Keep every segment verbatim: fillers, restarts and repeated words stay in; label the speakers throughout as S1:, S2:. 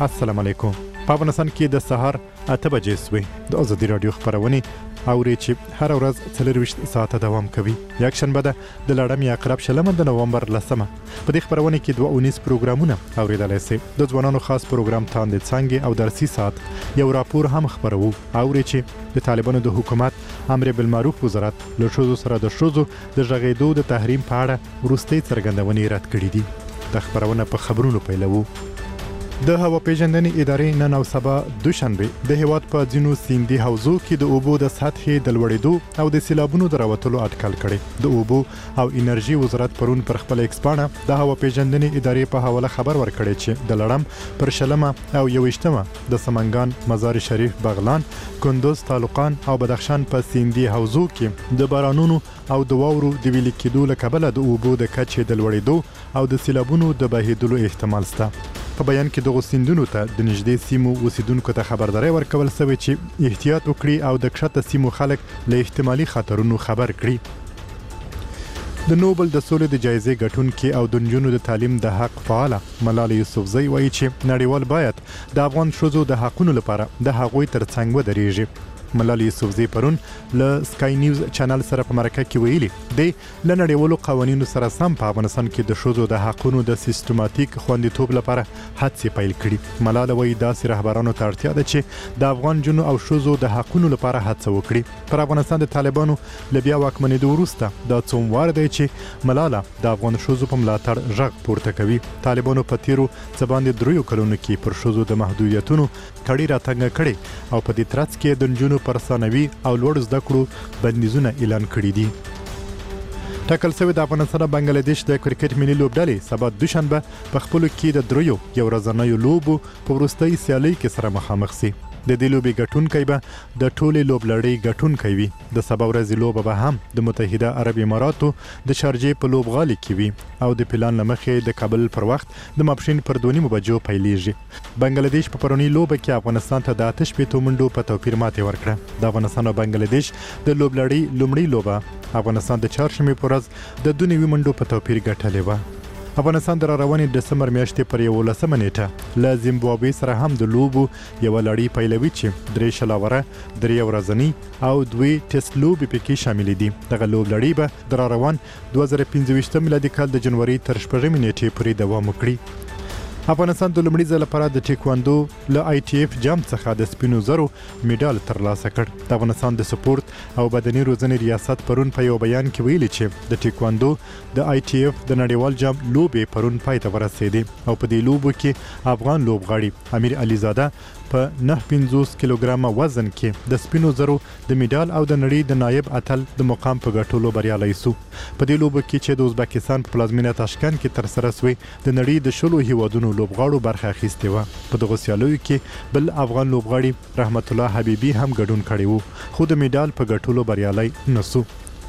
S1: السلام علیکم. په افغانستان کې د سهار اته بجې سوې د ازادي راډیو خبرونه اوري چې هر ورځ څلرویشت ساعته دوام کوي. یک شنبه ده د لړم یا عقرب شلمه د نومبر لسمه. په دې خبرونه کې دوه اونیز پروګرامونه اوریدلای شئ. د ځوانانو خاص پروګرام تاندې څنګه او درسي ساعت یو راپور هم خبرو اوري چې د طالبانو د حکومت امر بالمعروف وزارت له شوزو سره د شوزو د ژغېدو د تحریم په اړه وروستي څرګندونې رد کړې دي. د خبرونه په خبرونو پیلوو. د هوا پیژندنې ادارې نن او سبا دوشنبه د هیواد په ځینو سیندي حوزو کې د اوبو د سطحې د لوړېدو او د سیلابونو د راوتلو اټکل کړي. د اوبو او انرژي وزارت پرون پر خپل ایکسپانه د هوا پیژندنې ادارې په حواله خبر ورکړی چې د لړم پر شلمه او یویشتمه د سمنګان، مزار شریف، بغلان، کندوز، تالقان او بدخشان په سیندي حوزو کې د بارانونو او د واورو د ویلې کېدو له کبله د اوبو د کچې د لوړېدو او د سیلابونو د بهیدلو احتمال شته. په بیان کې دغه سیندونو ته د نږدې سیمو اوسیدونکو ته خبرداري ورکول شوې چې احتیاط وکړي او د کښته سیمو خلک له احتمالي خطرونو خبر کړي. د نوبل د سولې د جایزې ګټونکي او د نجونو د تعلیم د حق فعاله ملالۍ یوسفزۍ وایي چې نړیوال باید د افغان ښځو د حقونو لپاره د هغوی ترڅنګ ودرېږي. ملالۍ یوسفزۍ پرون له سکای نیوز چینل سره په مرکه کې ویلي دی له نړیوالو قوانینو سره سم په افغانستان کې د ښځو د حقونو د سیستماتیک خوندیتوب لپاره هڅې پیل کړي. ملاله وایي داسې رهبرانو ته اړتیا ده چې د افغان جنو او ښځو د حقونو لپاره هڅه وکړي. پر افغانستان د طالبانو له بیا واکمنېدو وروسته دا څوموار دی چې ملاله د افغان ښځو په ملاتړ غږ پورته کوي. طالبانو په تیرو څه باندې دریو کلونو کې پر ښځو د محدودیتونو کړي راتنګه کړي او په دې ترڅ کې د نجونو پر ثانوي او لوړ زده کړو بندیزونه اعلان کړي دي. ټاکل شوی د افغانستان او بنگلاديش د کرکټ ملي لوبډلې سبا دوشنبه په خپلو کې د دریو یو ورځنیو لوبو په وروستۍ سیالۍ کې سره مخامخ شي. د دې لوبې ګټونکی به د ټولې لوبلړۍ ګټونکی وي. د سبا ورځې لوبه به هم د متحده عرب اماراتو د شارجې په لوبغالي کې وي او د پلان له مخې د کابل پر وخت د ماپښین پر دوه نیمو بجو پیلیږي. بنگلاديش په پرونی لوبه کې افغانستان ته د اته شپېتو منډو په توپیر ماتې ورکړه. د افغانستان او بنگلاديش د لوبلړۍ لومړۍ لوبه افغانستان د چهارشنبې په ورځ د دوه نیمو منډو په توپیر ګټلې وه. افغانستان د راروانې ډسمبر میاشتې پر یولسمه نیټه له زیمبابوې سره هم د لوبو یوه لړۍ پیلوي چې درې شلاوره، درې ورځنۍ او دوې ټیسټ لوبې پکې شاملې دي. دغه لوبلړۍ به د راروان دوه زره پنځه ویشتم میلادي کال د جنوري تر شپږمې نیټې پورې دوام وکړي. افغانستان د لومړي ځل لپاره د ټیکواندو له آی ټي اف جام څخه د سپینو زرو میډال ترلاسه کړ. د افغانستان د سپورت او بدني روزنې ریاست پرون په یو بیان کې ویلي چې د ټیکواندو د آی ټي اف د نړیوال جام لوبې پرون پای ته ورسېدې او په دې لوبو کې افغان لوبغاړي امیر عليزاده په نهه پنځوس کیلوګرامه وزن کې د سپینو زرو د میډال او د نړۍ د نایب اتل د مقام په ګټلو بریالی سو. په دې لوبو کې چې د ازبکستان په پلازمینه تاشکند کې ترسره شوې د نړۍ د شلو هیوادونو لوبغاړو برخه اخیستې وه. په دغو سیالیو کې بل افغان لوبغاړي رحمت الله حبیبي هم ګډون کړی و خو د میډال په ګټلو بریالی نسو.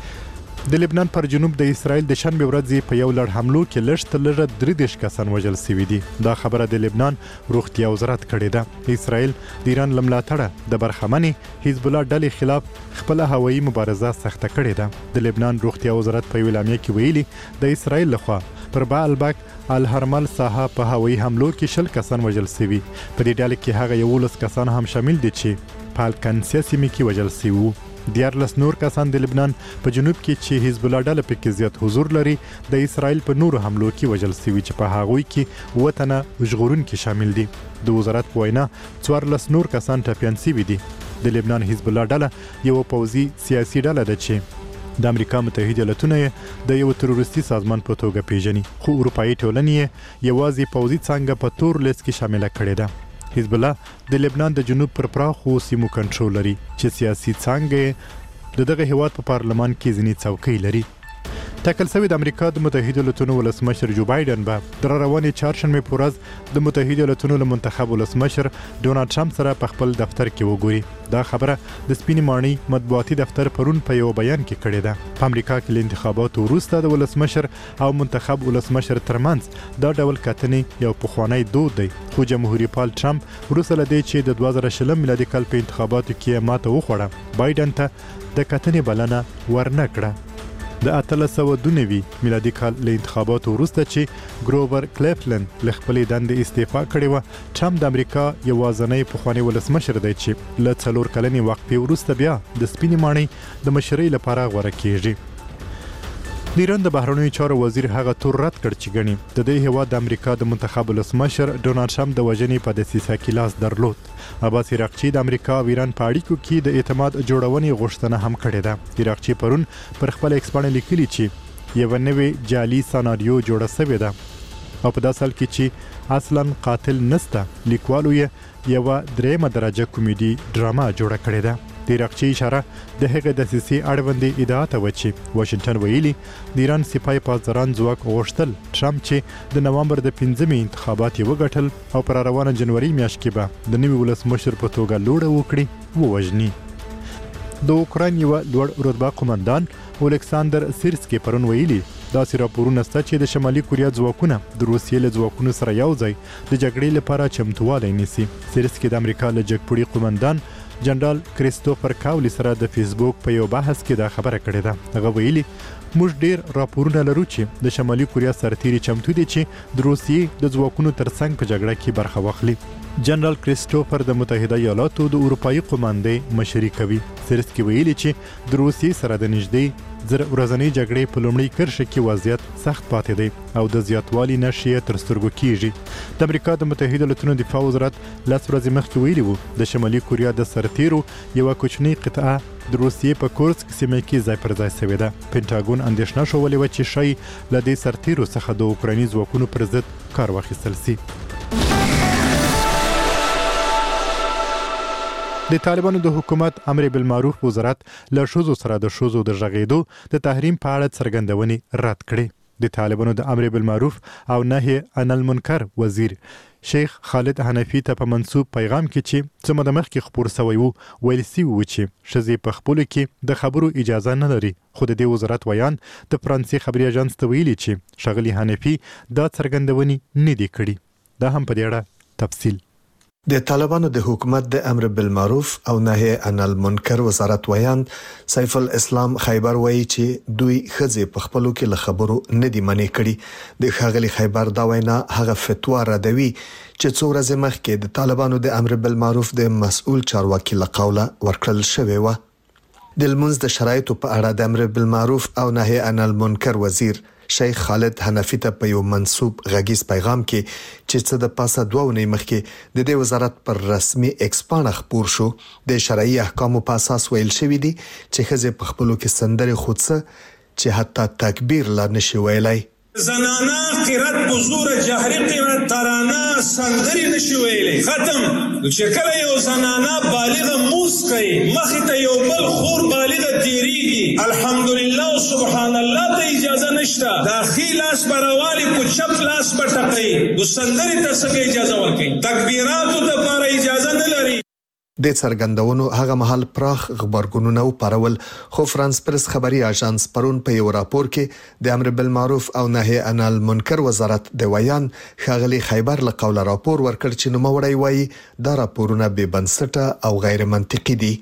S1: د لبنان پر جنوب د اسرائیل د شنبه ورځې په یو لړ حملو کې لږ تر لږه درې دېرش کسان وژل شوي دي. دا خبره د لبنان روغتیا وزارت کړې ده. اسرائیل د ایران له ملاتړه د برخمنې حزب الله ډلې خلاف خپله هوایي مبارزه سخته کړې ده. د لبنان روغتیا وزارت په یوه اعلامیه کې ویلي د اسرائیل لخوا پر بعلبک الهرمل ساحه په هوایي حملو کې شل کسان وژل شوي. په دې ډله کې هغه یولس کسان هم شامل دي چې په القنسیه سیمه کې وژل شوي وو. دیارلس نور کسان د لبنان په جنوب کې چې حزب الله ډله پکې زیات حضور لري د اسرائیل په نورو حملو کې وژل شوي چې په هغوی کې اووه تنه ژغورونکي شامل دي. د وزارت په وینا څوارلس نور کسان ټپیان شوي دي. د لبنان حزب الله ډله یوه پوځي سیاسي ډله ده چې د امریکا متحده ایالتونو یې د یو تروریستي سازمان په توګه پیژني خو اروپایي ټولنې یې یوازې پوځي څانګه په تور لیست کې شامله کړې ده. حزب الله د لبنان د جنوب پر پراخو سیمو کنټرول لري چې سیاسي څانګه د دغه هیواد په پارلمان کې ځینې څوکۍ لري. ټاکل شوی د امریکا د متحده ایالتونو ولسمشر جو بایدن به د راروانې چهارشنبې په ورځ د متحده ایالتونو له منتخب ولسمشر ډونالډ ټرمپ سره په خپل دفتر کې وګوري. دا خبره د سپینې ماڼۍ مطبوعاتي دفتر پرون په یو بیان کې کړې ده. په امریکا کې له انتخاباتو وروسته د ولسمشر او منتخب ولسمشر ترمنځ دا ډول کتنې یو پخوانی دود دی خو جمهوریت پال ټرمپ وروسته له دې چې د دوه زره شلم میلادي کال په انتخاباتو کې ماته وخوړه بایدن ته د کتنې بلنه ورنه کړه. د اتلس سوه دوه نوي میلادي کال له انتخاباتو وروسته چې ګروور کلیفلند له خپلې دندې استعفا کړې وه، ټرمپ د امریکا یوازینی پخوانی ولسمشر دی چې له څلور کلنې وقفې وروسته بیا د سپینې ماڼۍ د مشرۍ لپاره غوره کیږي. د ایران د بهرنیو چارو وزیر هغه تور رد کړ چې ګڼي د دې هیواد د امریکا د منتخب ولسمشر ډونالډ ټرمپ د وژنې په دسیسه کې لاس درلود. عباس عراقچي د امریکا او ایران په اړیکو کې د اعتماد جوړونې غوښتنه هم کړې ده. عراقچي پرون پر خپل ایکس باندې لیکلي چې یو نوې جعلي سناریو جوړه شوې ده او په داسې حال کې چې اصلا قاتل نسته، لیکوالو یې یوه دریمه درجه کومیډي ډرامه جوړه کړې ده. د عراقچي اشاره د هغې دسیسې اړوندې ادعا ته وه چې واشنګټن ویلي د ایران سپاه پاسداران ځواک غوښتل ټرمپ چې د نومبر د پنځمې انتخابات یې وګټل او پر روانه جنوري میاشت کې به د نوي ولسمشر په توګه لوړه وکړي ووژني. د اوکراین یوه لوړ رتبه قومندان اولکساندر سیرسکي پرون ویلي داسې راپورونه شته چې د شمالي کوریا ځواکونه د روسیې له ځواکونو سره یو ځای د جګړې لپاره چمتووالی نیسي. سیرسکي د امریکا له جګپوړي قومندان جنرال کریستوفر کاولی سره د فیسبوک په یو بحث کې دا خبره کړې ده. هغه ویلي موږ ډیر راپورونه لرو چې د شمالي کوریا سرتیري چمتو دي چې د روسیې د ځواکونو ترڅنګ په جګړه کې برخه واخلي. جنرال کریستوفر د متحده ایالاتو د اروپایي قوماندې مشري کوي. سیرسکي ویلي چې د روسیې سره د نږدې زر ورځنۍ جګړې په لومړۍ کرښه کې وضعیت سخت پاتې دی او د زیاتوالي نښې تر سترګو کیږي. د امریکا د متحده ایالاتونو دفاع وزارت لس ورځې مخکې ویلي وو د شمالي کوریا د سرتیرو یوه کوچنۍ قطعه د روسیې په کورسک سیمه کې ځای پر ځای شوې ده. پینټاګون اندېښنه ښولې وه چې ښایي له دې سرتیرو څخه د اوکرایني ځواکونو پر ضد کار واخیستل سي. د طالبانو د حکومت امر بالمعروف وزارت له ښځو سره د ښځو د غږېدو د تحریم په اړه څرګندونې رد کړې. د طالبانو د امر بالمعروف او نهي عن المنکر وزیر شیخ خالد حنفي ته په منسوب پیغام کې چې څه موده مخکې خپور سوی وو ویل سوي وو چې ښځې په خپلو کې د خبرو اجازه نه لري، خو د دې وزارت ویان د فرانسې خبري اژانس ته ویلي چې ښاغلي حنفي دا څرګندونې نه دي کړي. دا هم په دې اړه تفصیل.
S2: د طالبانو د حکومت د امر بالمعروف او نهي عن المنکر وزارت ویان سیف الاسلام خیبر وایي چې دوی ښځې په خپلو کې له خبرو نه دي منع کړي. د ښاغلي خیبر دا وینا هغه فتوا ردوي چې څو ورځې مخکې د طالبانو د امر بالمعروف د مسؤل چارواکي له قوله ورکړل شوې وه. د لمونځ د شرایطو په اړه د امر بالمعروف او نهي عن المنکر وزیر شیخ خالد حنفي ته په یو منسوب غږیز پیغام کې چې څه د پاسه دوه ونې مخکې د دې وزارت پر رسمي ایکس پاڼه خپور شو د شرعي احکامو په اساس ویل شوی دی چې ښځې په خپلو کې سندرې خودڅه چې حتی تکبیر لا نشي ویلای.
S3: زنانا قرات بزور جهري قرات ترانه سندري نشي ویلي ختم. چې کله یو زنانا بالغه موس کوي مخې ته یو بل خور بالغه تیریږي الحمدلله سبحان الله ته اجازه نشته. داخلي لاس بروالي کو چپ لاس پټقي د سندري ته څنګه اجازه ورکړي، تکبیراتو ته لپاره اجازه نه لري.
S2: د څرګندونو هغه مهال پراخ خبرګونونه وپارول، خو فرانس پرس خبري اژانس پرون په یو راپور کې د امر بالمعروف او نهي عن المنکر وزارت د ویان ښاغلي خیبر له قوله راپور ورکړ چې نوموړی وایي دا راپورونه بې بنسټه او غیر منطقي دي.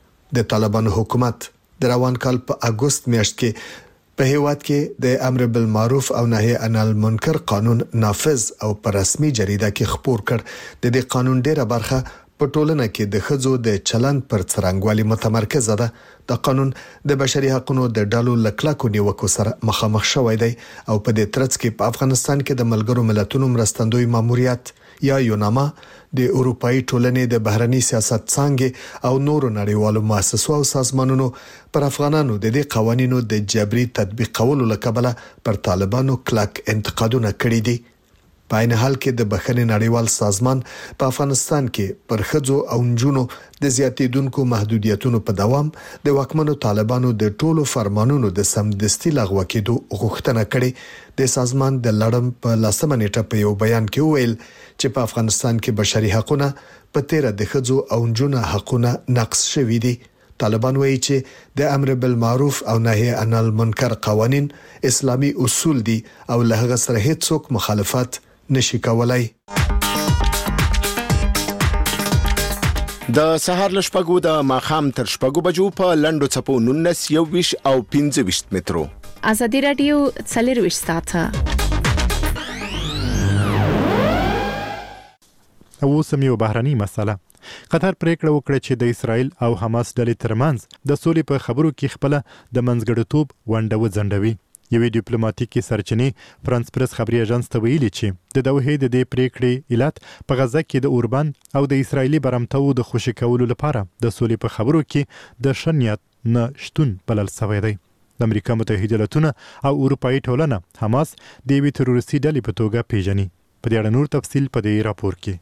S2: د طالبانو حکومت د روان کال په اګوست میاشت کې په هیواد کې د امر بالمعروف او نهي عن المنکر قانون نافذ او په رسمي جریده کې خپور کړ. د دې قانون ډیره برخه په ټولنه کې د ښځو د چلند پر څرنګوالي متمرکزه ده. د قانون د بشري حقوقو د ډالو لکلکو نیوکو سره مخامخ شوی دی او په دې ترڅ کې په افغانستان کې د ملګرو ملتونو مرستندوی ماموریت یا یوناما د اروپאי ټولنې د بهرني سیاست څنګه او نورو نړیوالو مؤسسو او سازمانونو پر افغانانو د دې قوانینو د جبري تطبیقولو لکبله پر طالبانو کلک انتقادونه کړي دي. په عین حال کې د بخښنې نړیوال سازمان په افغانستان کې پر ښځو او نجونو د زیاتېدونکو محدودیتونو په دوام د واکمنو طالبانو د ټولو فرمانونو د سمدستي لغوه کېدو غوښتنه کړې. د سازمان د لړم په لسمه نیټه په یو بیان کې وویل چې په افغانستان کې بشري حقوقونه په تیره د ښځو او نجونو حقوقونه نقض شوي دي. طالبان وایي چې د امر بالمعروف او نهي عن المنکر قوانین اسلامي اصول دي او له هغه سره هیڅوک مخالفت نشي کولای.
S4: د سهار لشپګو د ماخام تر شپګو بجو په لندو چپو نونس یو ویش او پنځه ویشت مترو ازادي راډیو څلرویشت ساعته
S1: او سم یو بهرني مسله. قطر پریکړه وکړه چې د اسرایل او حماس ډلې ترمنځ د سولې په خبرو کې خپل د منځګړیتوب ونډه وځنډوي. یوې ډیپلوماټیکي سرچینې فرانس پریس خبري اژانس ته ویلي چې د دوحې د دې پریکړې علت په غزه کې د اوربان او د اسرایلی برمتو د خوشی کولو لپاره د سولې په خبرو کې د شنیات نه شتون بلل شوی دی. د امریکا متحده ایالاتونه او اروپאי ټولنه حماس د یوې تروریستي ډلې په توګه پیژني. په دې اړه نور تفصیل په دې راپور کې.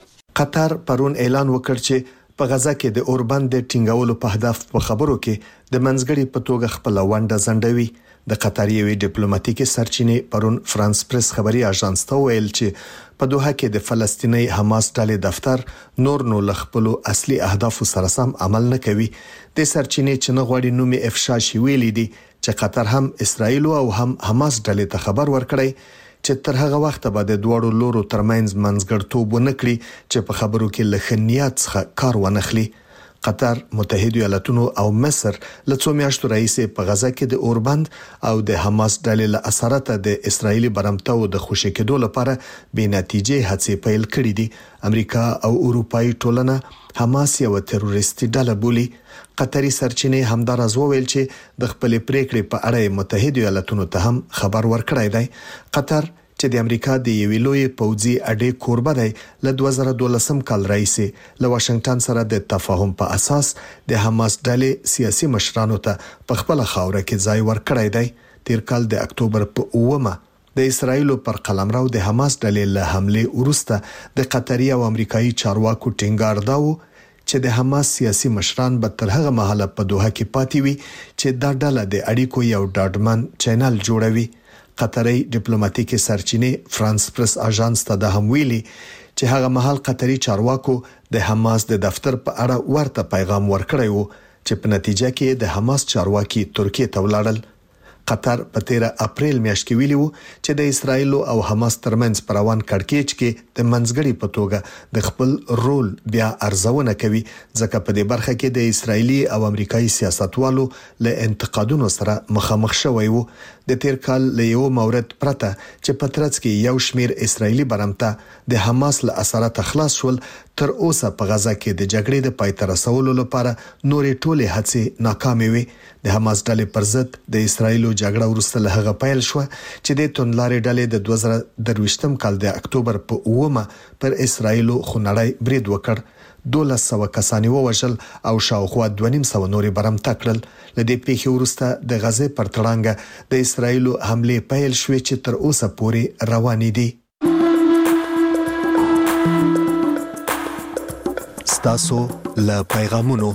S2: قطر پرون اعلان وکړ چې په غزه کې د اوربند د ټینګولو په هدف په خبرو کې د منځګړي په توګه خپل ونډه ځنډوي. د قطر یوې ډیپلوماټیکي سرچینې پرون فرانس پریس خبري اژانس ته ویل چې په دوحه کې د فلسطیني حماس ډلې دفتر نور نو لخپلو اصلي اهدافو سره سم عمل نه کوي. د سرچینې چې نه غواړي نومي افشا شي ویلي دي چې قطر هم اسرایل او هم حماس ډلې ته خبر ورکړي چې تر هغه وخت به د دوړو لورو ترمنځ منځګړتوب ونکړي چې په خبرو کې لخنیات څخه کار ونخلي. قطر، متحده ایالاتونو او مصر له څو میاشتو راهیسې په غزه کې د اوربند او د حماس ډلې له اثرات د اسرایلی برمتو د خوشی کېدو لپاره بې نتیجې هڅې پیل کړې دي. امریکا او اروپאי ټولنه حماس یو تروریستي ډله بولي. قطري سرچینې همدارز وویل چې د خپل پریکړې په اړه متحده ایالاتونو ته هم خبر ورکړی دی. قطر چې د امریکا د یوې لوی پوځي اډې کوربه دی له دوه زره دولسم کال راهیسې له واشنگټن سره د تفاهم په اساس د حماس ډلې سیاسي مشرانو ته په خپل خاوره کې ځای ورکړی دی. تیر کال د اکتوبر په اوومه د اسرایل پر قلمرو د حماس ډلې له حمله وروسته د قطري او امریکایي چارواکو ټینګار داو چې د حماس سیاسي مشران به تر هغه مهاله په دوحه کې پاتې وي چې دا ډله د اړیکو یو ډاډمن چینل جوړوي. قطري ډیپلوماټیکي سرچینې فرانس پریس اژانس ته د هم ویلي چې هغه مهال قطري چارواکو د حماس د دفتر په اړه ورته پیغام ورکړی وو چې په نتیجه کې د حماس چارواکي ترکیه ته ولاړل. قطر په تیره اپریل میاشت کې ویلي وو چې د اسرایل او حماس ترمنځ پر روان کړکېچ کې د منځګړي په توګه د خپل رول بیا ارزونه کوي ځکه په دې برخه کې د اسرایلی او امریکایي سیاستوالو له انتقادونو سره مخامخ شوی وو. د تیر کال له یو مورد پرته چې په ترڅ کې یو شمیر اسرایلی برمته د حماس له اثرات خلاص شول، تر اوسه په غزه کې د جګړې د پای ته رسولو لپاره نورې ټولې هڅې ناکامې وي. د حماس ډلې پر ضد د اسرایل جګړه وروسته له هغه پیل شو چې د توندلارې ډلې د دوه زره درویشتم کال د اکتوبر په اومه پر اسرایل خونړی برید وکړ. دولس سوه کسانی ووژل او شاوخوا دوه نیم سوه نورې برمته کړل. له دې پیښې وروسته د غزې پر تړانګه د اسرایل حمله پیل شوې چې تر اوسه پورې روانې دي. ستاسو له پیغامونو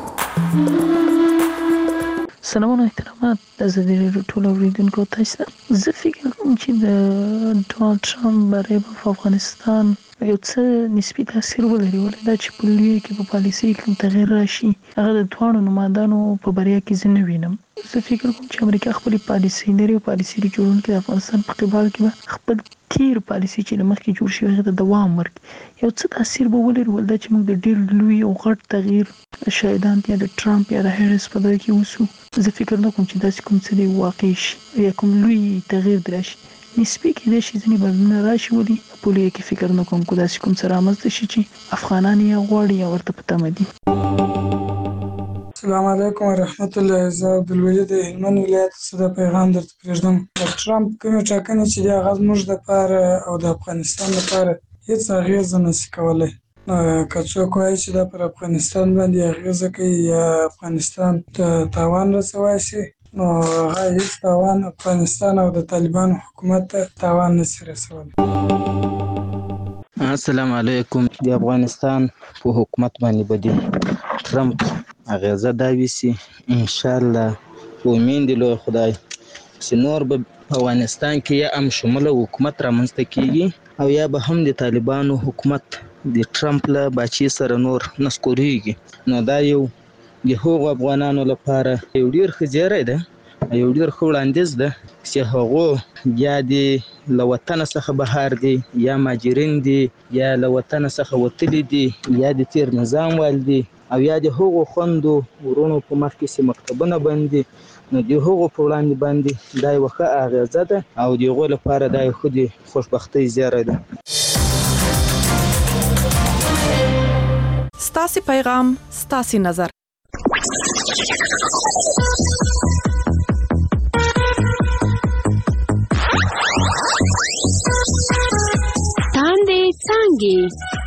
S5: سلامونه احترامات د ازادي راډیو ټول اوریدونکو ته. زه فکر کوم چې د ډونالد ټرمپ بری په افغانستان یو څه نسبي تاثیر ولري، ولې دا چې په لوی کې په پالیسي کې تغیر راشي هغه د دواړو نمایندانو په بریا کې زه نه وینم. زه فکر کوم چې امریکا خپل پالیسي لري او پالیسي جوړونکي د افغانستان په قبال کې خپل تیر پالیسي چې لمخکې جوړ شوی هغه د دوام ورکړي. یو څه تاثیر به ولري، ولدا چې موږ د ډېر لوی او غټ تغییر شاهدان یا د ټرمپ یا د هریس په دغه کې وسو. زه فکر نه کوم چې داسې کوم څه دی واقع شي یا کوم لوی تغییر درشي. نسبي کې د شي ځنی بدلون راشي ولي په لوی کې فکر نه کوم کو داسې کوم څه رامنځته شي چې افغانان یې غواړي یا ورته پته مدي.
S6: السلام علیکم ورحمت الله. زه عبدالولی د هلمند ولایت څخه د پیغام درته پرېږدم. د ټرمپ کومې ټاکنې چې دی هغه زموږ دپاره او د افغانستان لپاره هېڅ اغېزه نشي کولی. که څوک وایي چې دا پر افغانستان باندې اغېزه کوي یا افغانستان ته تاوان رسولی شي، نو هغه هېڅ تاوان افغانستان او د طالبانو حکومت ته تاوان نشي رسولی.
S7: السلام علیکم. د افغانستان په حکومت باندې به د ټرمپ اغیزه دا ویسي انشاءالله امید دی لوی خدای چې نور به افغانستان کې یا هم شموله حکومت رامنځته کیږي او یا به هم د طالبانو حکومت د ټرمپ له باچې سره نور نسکوریږي. نو دا یو د هغو افغانانو لپاره یو ډېر ښه زیری ده، یو ډېر ښه وړاندیز ده چې هغو یا د له وطنه څخه بهر دي یا مهاجرین دي یا له وطنه څخه وتلي دي یا د تیر نظام وال دي او یا د هغو خوندو ورونو په مخ کې چې مکتبونه بند دي نو د هغو په وړاندې باندې دا یوه ښه اغېزه ده او د هغو لپاره دا یو ښه د خوشبختۍ زیری ده.
S8: ستاسې پیغام ستاسې نظر.
S9: تاندې څانګې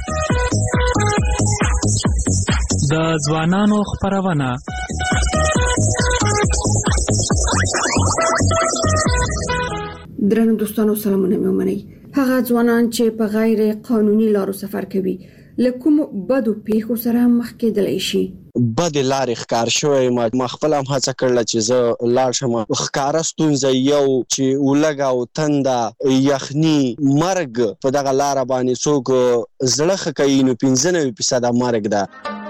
S10: د ځوانانو خپرونه.
S11: درنو دوستانو سلامونه مې ومنئ. هغه ځوانان چې په غیر قانوني لارو سفر کوي له کوم بدو پیښو سره مخ کېدلی شي.
S12: بد لارې ښکار شوی ما خپل هم هڅه کړله چې زه لاړ شم. ښکاره ستونزه یو چې ولږه او تنده یخني مرګ په دغه لاره باندې څوک زړه ښه کوي نو پنځه نوي فیصده مرګ ده.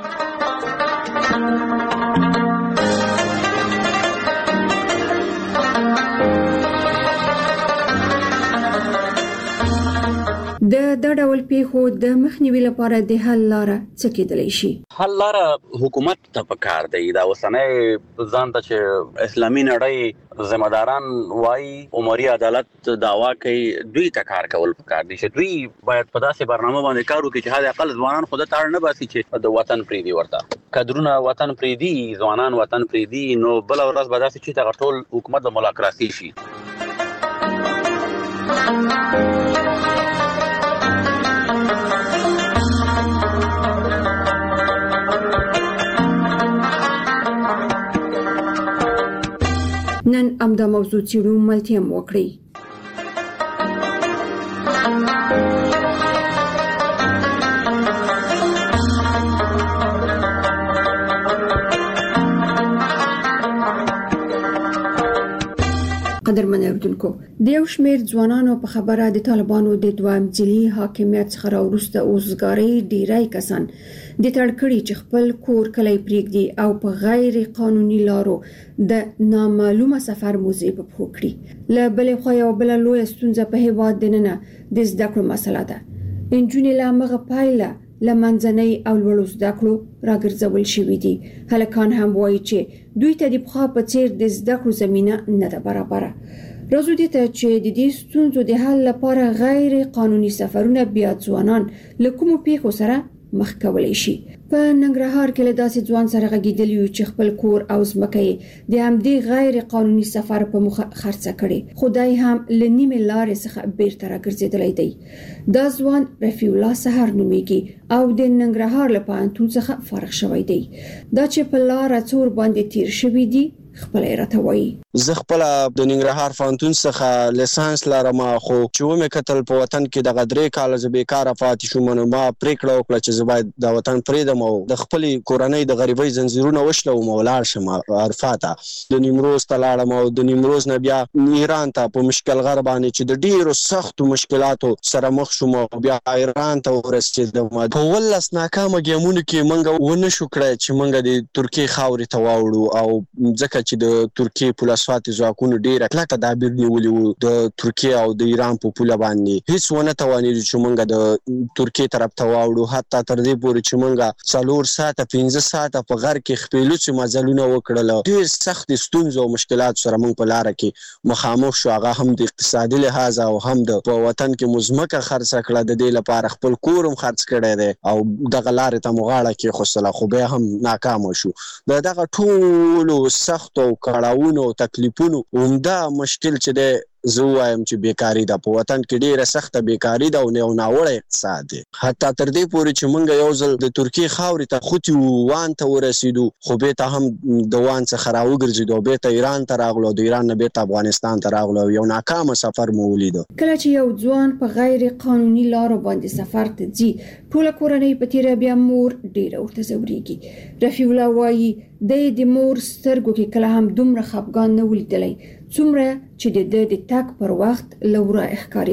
S11: د د ډول پیښو د مخنیوي لپاره د حل لاره څه کېدلی شي؟
S13: حل لاره حکومت ته پکار دی. دا اوسنۍ ځان ته چې اسلامي نړۍ ذمہ داران وایي عمري عدالت دعوا کوي دوی ته کار کول پکار دي چې دوی باید په داسې برنامه باندې کار وکړي چې حد اقل ځوانان خود ته اړ نه باسي چې د وطن پریدي ورته کډرونه وطن پریدي ځوانان وطن پریدي نو بل ورځ به داسې چې دغه ټول حکومت د ملاقراسي شي.
S11: نن امدا موضوع څیړو ملتیم وکړي. قدرمن اردوونکو د یو شمېر ځوانانو په خبره د طالبانو د دویم ځلي حاکمیت څخه راوروسته اوسګارۍ ډیری کسان د تړکړې چې خپل کور کلی پریږدي او په غیر قانوني لارو د نامعلومه سفر موزې په پښو کړي. له بلې خوا یو بله لویه ستونزه په هېواد دننه د زده کړو مسله ده. نجونې له همغه پایله له منځنۍ او لوړو زده کړو راګرځول شوي دي. هلکان هم وایي چې دوی ته د پخوا په څیر د زده کړو زمینه نه ده برابره. راځو دې ته چې د دې ستونزو د حل لپاره غیر قانوني سفرونه بیا ځوانان له کومو پیښو سره مخ کولی شي. په ننګرهار کې له داسې ځوان سره غږیدلی یو چې خپل کور او ځمکه یې د همدې غیر قانوني سفر په موخه خرڅه کړې، خدای هم له نیمې لارې څخه بیرته راګرځېدلی دی. دا ځوان رفیع الله سحر نومیږي او د ننګرهار له پوهنتون څخه فارغ شوی دی. دا چې په لاره څور باندې تیر شوی دی خپل راته وایي.
S12: زه خپل د ننګرهار پوهنتون څخه لیسانس لرم، خو چې ومې کتل په وطن کې دغه درې کاله زه بیکاره پاتې شوم نو ما پریکړه وکړه چې زه باید د وطن پرېږدم او د خپلې کورنۍ د غریبۍ زنځیرونه وشلوم او لاړ شم عرفا ته. د نیمروز ته لاړم او د نیمروز نه بیا ایران ته په مشکل غر باندې چې د ډیرو سختو مشکلاتو سره مخ شوم او بیا ایران ته ورسېدم. په ولس ناکامه ګیمونو کې موږ ونه شو کړی چې موږ د ترکیې خاورې ته واوړو او ځکه چې د ترکیې پولسواتي ځواکونو ډېره کلکه تدابیر نیولي وو د ترکیې او د ایران په پوله باندې، هیڅ ونه توانېدو چې موږ د ترکیې طرف ته واوړو. حتی تر دې پورې چې موږ څلور ساعته پنځه ساعته په غر کې خپلوڅې مزلونه وکړل. ډېر سخت ستونزې او مشکلات سره موږ په لاره کې مخامخ شو، هغه هم د اقتصادي لحاظ او هم د په وطن کې مو ځمکه خرڅه کړه، د دې لپاره خپل کور هم خرڅ کړی دی او دغه لارې ته مو غاړه کېښودله، خو بیا هم ناکامه شو. د دغه ټولو سختو او کړاوونو او تکلیفونو عمده مشکل چې دی زه وایم چې بیکاري ده. په وطن کې ډیره سخته بیکاري ده او یو ناوړه اقتصاد دی. حتی تر دې پورې چې موږ یو ځل د ترکیې خاورې ته خوتي وو، وان ته ورسېدو، خو بیرته هم د وان څخه راوګرځېدو او بیرته ایران ته راغلو، د ایران نه بیرته افغانستان ته راغلو او یو ناکامه سفر مو ولیدو.
S11: کله چې یو ځوان په غیر قانوني لارو باندې سفر ته ځي، ټوله کورنۍ په تیره بیا مور ډیره ورته ځورېږي. رفیع الله وایي د د مور سترګو کې کله هم دومره خفګان نه ولیدلی څومره چې د د تک پر وخت لوره ښکارېده.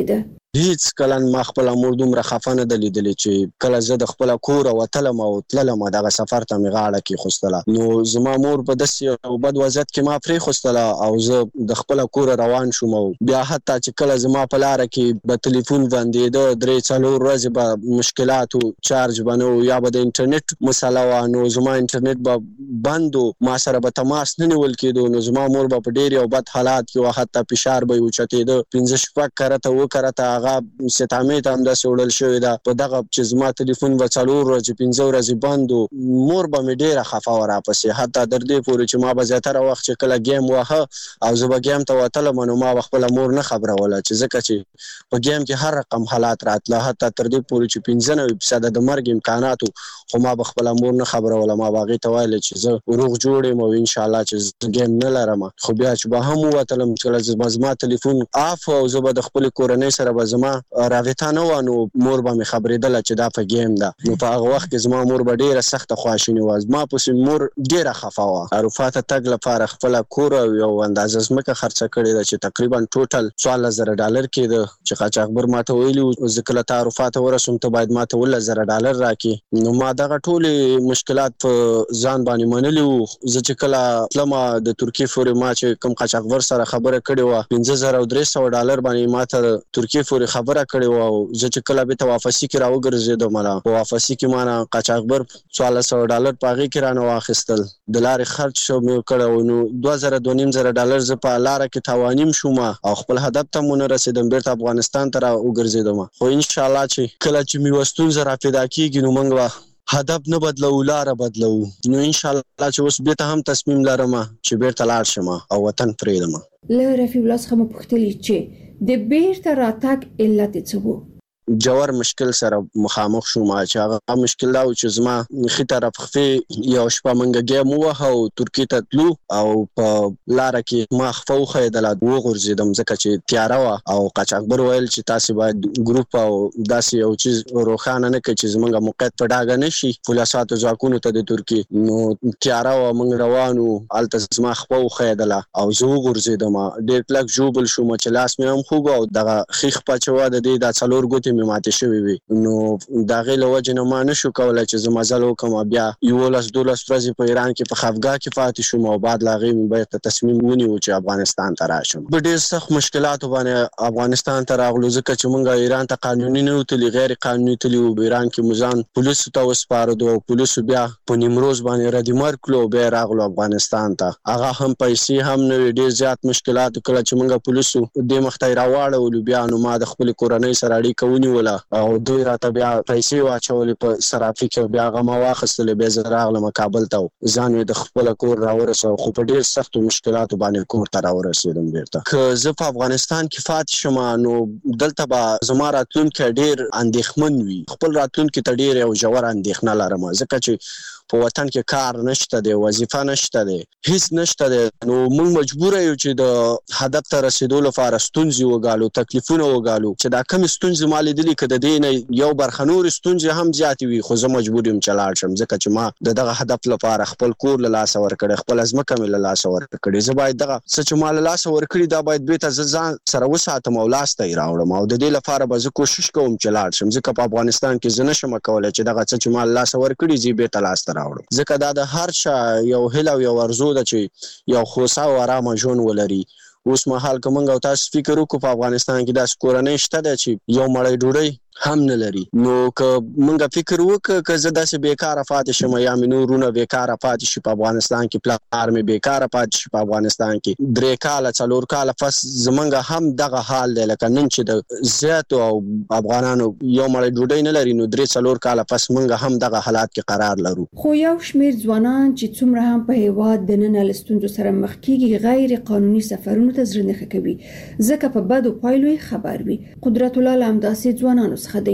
S12: هیڅ کله ما خپل امور دومره خفه نه د لیدلې چې کله زه د خپل کور وتلم او تللم دغه سفر ته مې غاړه کې خوستله نو زما مور په داسې یو بد وضعیت کې ما پرې خوستله او زه د خپل کور روان شوم او بیا حتی چې کله زما په لاره کې به تلیفون بندېده درې څلور ورځې به مشکلات و چارج به نه و یا به د انټرنیټ مسله وه نو زما انټرنیټ به بند و ما سره به تماس نه نیول کېدو نو زما مور به په ډېر یو بد حالات کې وه حتی فشار به یې اوچتېده پنځه شپږ کرته اووه کرته هغه ستامې ته همداسې وړل شوې ده په دغه چې زما تلیفون به څلور ورځې پنځه ورځې بند و مور به مې ډېره خفه وه راپسې حتی تر دې پورې چې ما به زیاتره وخت چې کله ګیم واهه او زه به ګیم ته وتلم نو ما به خپله مور نه خبروله چې ځکه چې په ګیم کې هر رقم حالات راتله حتی تر دې پورې چې پنځه نوي فیصده د مرګ امکانات خو ما به خپله مور نه خبروله ما به هغې ته ویلې چې زه روغ جوړ یم او انشاءالله چې زه ګیم نه لرم خو بیا چې به هم ووتلم چې زما تلیفون آف او زه به د خپلې کورنۍ سره به زما رابطه نه وه نو مور به مې خبرېدله چې دا په ګیم ده نو په هغه وخت کې زما مور به ډېره سخته خواشینې وه زما پسې مور ډېره خفه وه اروپا ته تګ لپاره خپله کور او یو اندازه ځمکه خرڅه کړې ده چې تقریبا ټوټل څوارلس زره ډالر کېده چې قاچاقبر ما ته ویلي وو زه کله ته اروپا ته ورسوم ته باید ما ته اوولس زره ډالر راکړې نو ما دغه ټولې مشکلات په ځان باندې منلي وو زه چې کله تلمه د ترکیې پورې ما چې کوم قاچاقبر سره خبره کړې وه پنځه زره او درې سوه ډالر باندې ما ته ترکیې پورې خبره کړې وه او زه چې کله بېرته واپسي کې راوګرځېدم نه په واپسي کې ما نه قاچاقبر څوارلس سوه ډالر په هغې کې رانه واخیستل د لارې خرچ مې کړی نو دوه زره دوه نیم زره ډالر زه په لاره کې تاوانیم شوم او خپل هدف ته مو نه رسېدم بېرته افغانستان ته راوګرځېدم خو انشاءالله چې کله چې مې یوه ستونزه را پیدا کېږي نو موږ به هدف نه بدلو لاره بدلو نو انشاءالله چې اوس بېرته هم تصمیم لرم چې بېرته لاړ شم او وطن پرېږدم
S11: له رفیع الله څخه مو پوښتلي چې د بېرته راتګ علت یې څه و
S12: جوړ مشکل سره مخامخ شوم چې هغه مشکل دا و چې زما ښي طرف خفې یو شپه موږ ګیم ووهه او ترکیې ته تلو او په لاره کې ما خفه وښیدله وغورځېدم ځکه چې تیاره وه او قاچاقبر ویل چې تاسې باید ګروپ او داسې یو چیز روښانه نه کړئ چې زموږ موقعیت په ډاګه نه شي پولیساتو ځواکونو ته د ترکیې نو تیاره وه موږ روان وو هلته زما خفه وښیدله او زه وغورځېدم ډېر کلک ژوبل شوم چې لاس مې هم خوږ او دغه ښي خپه چې وه د دې دا څلور ګوتې مې ماتې شوې وي نو د هغې له وجې نه ما نه شو کولی چې زه مزل وکړم بیا یولس دولس ورځې په ایران کې په خفګاه کې پاتې شوم او بعد له هغې مې بیرته تصمیم ونیو چې افغانستان ته راشم په ډېر سخت مشکلاتو باندې افغانستان ته راغلو ځکه چې موږ ایران ته قانوني نه وتلي غیر قانوني تلي وو ایران کې مو ځان پولیسو ته وسپارلو او پولیسو بیا په نیمروز باندې ردمر کړلو بیا یې راغلو افغانستان ته هغه هم پیسې هم نه وي ډېر زیات مشکلات کله چې موږ پولیسو دې مخ ته یې راواړولو بیا نو ما د خپلې کورنۍ سره اړیکه ونیوله او دوی راته بیا پیسې واچولې په صرافي کې بیا هغه ما واخیستلې بیا زه راغلم کابل ته ځان مې د خپله کور راورسوه خو په ډېر سختو مشکلاتو باندې کور ته راورسېدم بېرته که زه په افغانستان کې پاتې شم نو دلته به زما راتلونکی ډېر اندېښمن وي خپل راتلونکي ته ډېر یو ژوره اندېښنه لرم ځکه چې په وطن کې کار نشته دی وظیفه نشته دی هیڅ نشته دی نو موږ مجبوره یو چې د هدف ته رسېدو لپاره ستونزې وګالو تکلیفونه وګالو چې دا کمې ستونزې ما لیدلي که د دې نه یو برخه نورې ستونزې هم زیاتې وي خو زه مجبور یم چې لاړ شم ځکه چې ما د دغه هدف لپاره خپل کور له لاسه ورکړی خپله ځمکه مې له لاسه ورکړې زه باید دغه څه چې ما له لاسه ورکړي دا باید بېرته زه ځان سره وساتم او لاس ته یې راوړم او د دې لپاره به زه کوشش کوم چې لاړ شم ځکه په افغانستان کې زه نشم کولی چې دغه څه چې ما له لاسه ورکړي زه یې بېرته لاسته راوړم ځکه دا د هر چا یو هیله او یو ارزو ده چې یو خوسا او ارامه ژوند ولري اوس مهال که موږ او تاسو فکر وکړو په افغانستان کې داسې کورنۍ شته ده چې یو مړی ډوډۍ هم نه لري نو که موږ فکر وکړو که زه داسې بېکاره پاتې شم یا مې نور وروڼه بېکاره پاتې شي په افغانستان کې پلار مې بېکاره پاتې شي په افغانستان کې درې کاله څلور کاله پس زموږ هم دغه حال دی لکه نن چې د زیاتو او افغانانو یو مړی ډوډۍ نه لري نو درې څلور کاله پس موږ هم دغه حالات کې قرار لرو
S11: خو یو شمېر ځوانان چې څومره هم په هېواد دننه له ستونزو سره مخ کېږي غیر قانوني سفرونو ته زړه نه ښه کوي ځکه په بدو پایلو یې خبر وي قدرت الله له همداسې ځوانانو څخه دی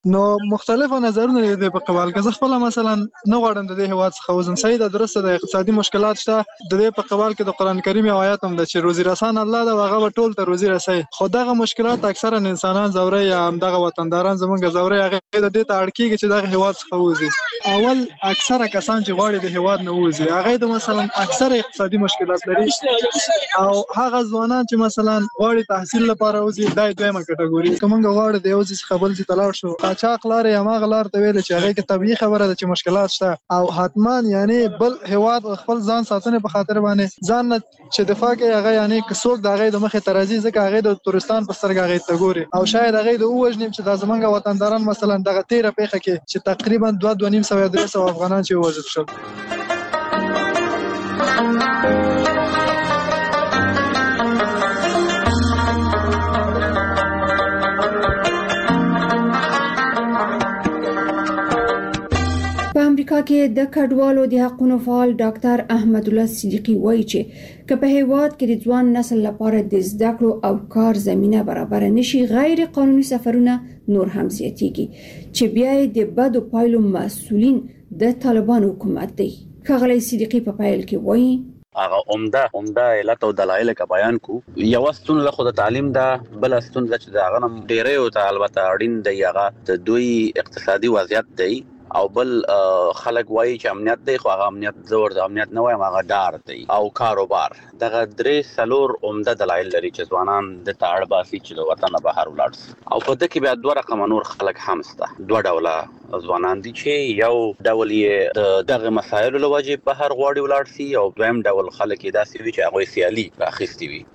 S14: نو مختلفو نظرونه دي په قبال کې. زه خپل مثلا نه غواړم د دې هیواد څخه وزم. صحیح ده، درسته د اقتصادي مشکلات شته، د دې په قبال کې د قران کریم یو آیات هم ده چې روزي رسان الله دا هغه ټول ته روزي رسي. خو دغه مشکلات اکثرا انسانان زوري یا دغه وطنداران زمونږ زوري هغه د دې ته اړ کېږي چې دغه هیواد څخه وځي. اول اکثره کسان چې غواړي د هیواد نه وځي هغه د مثلا اکثره اقتصادي مشکلات لري، او هغه ځوانان چې مثلا غواړي تحصیل لپاره وځي دا دویمه کټګوري. کومه غواړي د یو ځای څخه بل ځای ته لاړ شو قاچاق لار یا ماغ لار ته ویل چې هغه کې طبيعي خبره ده چې مشکلات شته، او حتما یعنی بل هیواد خپل ځان ساتنه په خاطر باندې ځان چې دفاع کوي هغه یعنی کڅوک د هغه د مخې ترازی ځکه هغه د تورستان په سترګه هغه ته ګوري، او شاید هغه د اوجنیم چې د زمونږ وطنداران مثلا دغه تیره پیخه کې چې تقریبا دوه دوه نیم سو درې سو افغانان چې وژل شول.
S11: په امریکا کې د کډوالو د حقوقو فعال ډاکټر احمد الله صدیقی وایي چې که په هیواد کې د ځوان نسل لپاره د زده کړو او کار زمينه برابر نشي غیر قانوني سفرونه نور هم زیاتېږي چې بیا د بدو پایلو مسؤلین د طالبان حکومت دی. ښاغلی صدیقی په پایل کې وایي
S13: هغه عمده عمده علت او دلایل کا بیان کو. یو ستون له خود تعلیم دا، بل ستون چې دا غنم ډیره او ته البته اړین دی هغه د دوی اقتصادي وضعیت دی، او بل خلک وایي چې امنیت دی، خو هغه امنیت زور د امنیت نه وایم هغه ډار دی، او کاروبار. دغه درې څلور عمده دلایل لري چې ځوانان د تاړ باسي چې د وطن بهر ولاړ شي. او په دې کې بیا دوه رقم نور خلک هم شته. دوه ډوله ځوانان دي چې یو ډول یې د دغه مسایلو له وجې بهر غواړي ولاړ شي، او دویم ډول خلک یې داسې وي چې هغوی سیالي راخیستې وي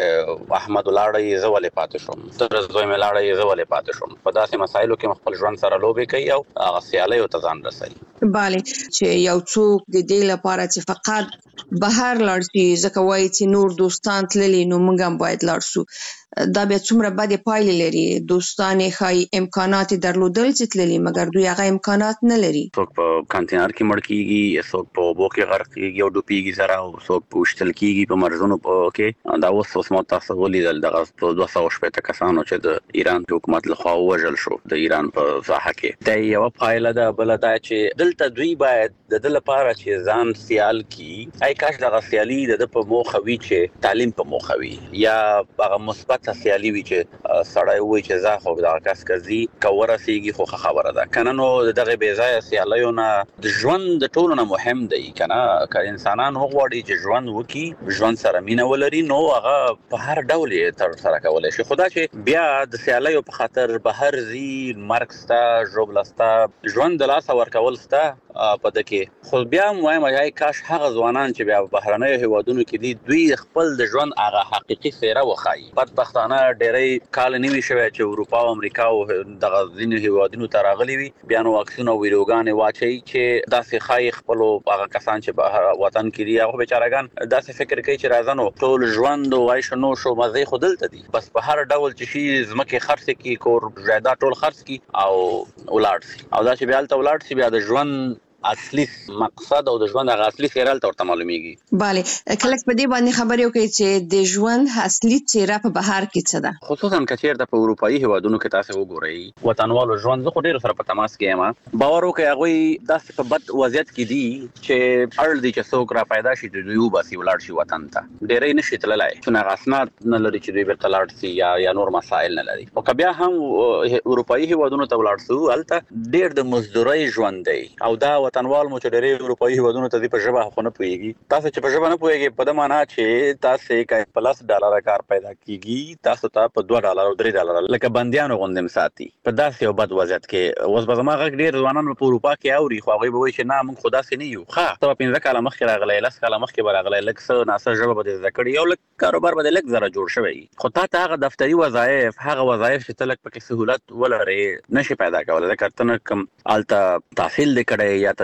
S13: چې احمد ولاړی زه ولې پاتې شوم، تر زوی مې لاړی زه ولې پاتې شوم. په داسې مسایلو کې خپل ژوند سره لوبې کوي او هغه سیالۍ ته ځان رسوي.
S15: بله چې یو څوک د دې لپاره چې فقط بهر لاړ شي ځکه وایي چې نور دوستان تللي نو موږ هم باید لاړ شو، دا بیا څومره بدې پایلې لري. دوستان یې ښایي امکانات درلودل چې تللي مګر دوی هغه امکانات نه لري.
S13: څوک په کانتینر کې مړ کېږي، څوک په اوبو کې غرق کېږي او ډوبېږي سره، او څوک په وشتل کېږي په مرزونو کې. دا اوس اوس مو تاسو ولیدل دغه دوه سوه شپېته کسانو چې د ایران حکومت لخوا ووژل شو د ایران په ساحه کې. دا یوه پایله ده. بله دا چې دلته دوی باید د ده لپاره چې ځان سیال کړي، ای کاش دغه سیالي د ده په موخه وي چې تعلیم په موخه وي، یا هغه مثبت سیالي وي چې سړی وایي چې زه خو دغه کس که ځي که ورسېږي خو ښه خبره ده. که نه نو د دغې بې ځایه سیالیو نه د ژوند د ټولو نه مهم دی. که نه که انسانان وغواړي چې ژوند وکړي، ژوند سره مینه ولري، نو هغه په هر ډول یې ترسره کولی شي. خو دا چې بیا د سیالیو په خاطر بهر ځي، مرګ شته، ژوبله شته، ژوند د لاسه ورکول شته په ده کې. خو بیا هم وایم ای کاش هغه ځوانان چې بیا بهرنیو هیوادونو کې دي دوی خپل د ژوند هغه حقیقي څېره وښایي. بدبختانه ډېری کال نه وي شوی چې اروپا او امریکا او دغه ځینو هیوادونو ته راغلي وي، بیا نو واکسین او ویډیوګانې واچوي چې داسې ښایي خپلو هغه کسان چې بهر وطن کې دي هغه بیچارهګان داسې فکر کوي چې راځه نو ټول ژوند او عیش و نوش او مزې خو دلته دي، بس په هر ډول چې شي ځمکې خرڅې کړي، کور جایداد ټول خرڅ کړي او ولاړ شي. او دا چې بیا هلته ولاړ شي بیا د ژوند اصلي مقصد او د ژوند هغه اصلي څېره هلته ورته معلومیږي.
S15: بله کله په دې باندې خبرې وکړئ چې د ژوند اصلي څېره په بهر کې څه ده،
S13: خصوصا که چېرته په اروپایي هیوادونو کې تاسې وګورئ وطنوالو ژوند. زه خو ډېرو سره په تماس کې یم، باور وکړئ هغوی داسې په بد وضعیت کې دي چې اړ دي چې څوک را پیدا شي چې دوی وباسي ولاړ شي وطن ته. ډېری نه شي تللی چون هغه اسناد نه لري چې دوی بېرته لاړ شي یا یا نور مسایل نه لري. خو که بیا هم اروپایي هیوادونو ته ولاړ شو هلته ډېر د مزدورۍ ژوند دی، او دا وطنوال مو چې ډېرې اروپایي هیوادونو ته ځي په ژبه خو نه پوهېږي. تاسو چې په ژبه نه پوهېږئ په ده معنا چې تاسې که په لس ډالره کار پیدا کېږي تاسو ته په دوه ډالره او درې ډالره لکه بندیانو غوندې م ساتي په داسې یو بد وضعیت کې. اوس به زما غږ ډېر ځوانان په اروپا کې اوري، خو هغوی به وایي چې نه موږ خو داسې نه یو. ښه ته به پنځه کاله مخکې راغلی، لس کاله مخکې به راغلی، لږ څه ناڅه ژبه به دې زده کړې، یو لږ کاروبار به دې لږ زره جوړ شوی، خو تا ته هغه دفتري وظایف، هغه وظایف چې ته لږ پکې سهولت ولرې نه شي پیدا کولی. ځکه ته نه کوم هلته تحصیل دې کړی یا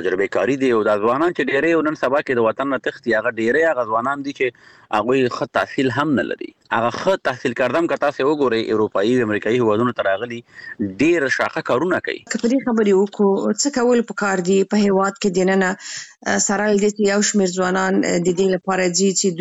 S13: تجربه کاری دی او د ځوانان چې ډېرې نن سبا کې د وطن نه تختی هغه ډېرې هغه ځوانان دي چې هغه ښه تحصیل هم نه لري هغه ښه تحصیل کردم که تاسو وګورئ اروپایي او امریکایي هیوادونو ته راغلي ډېر شاخه کارونه کوي
S15: که په دې خبرې وکړو څه کول پکار دي په هیواد کې دننه سره لدې یو شمېر ځوانان د دې لپاره دي چې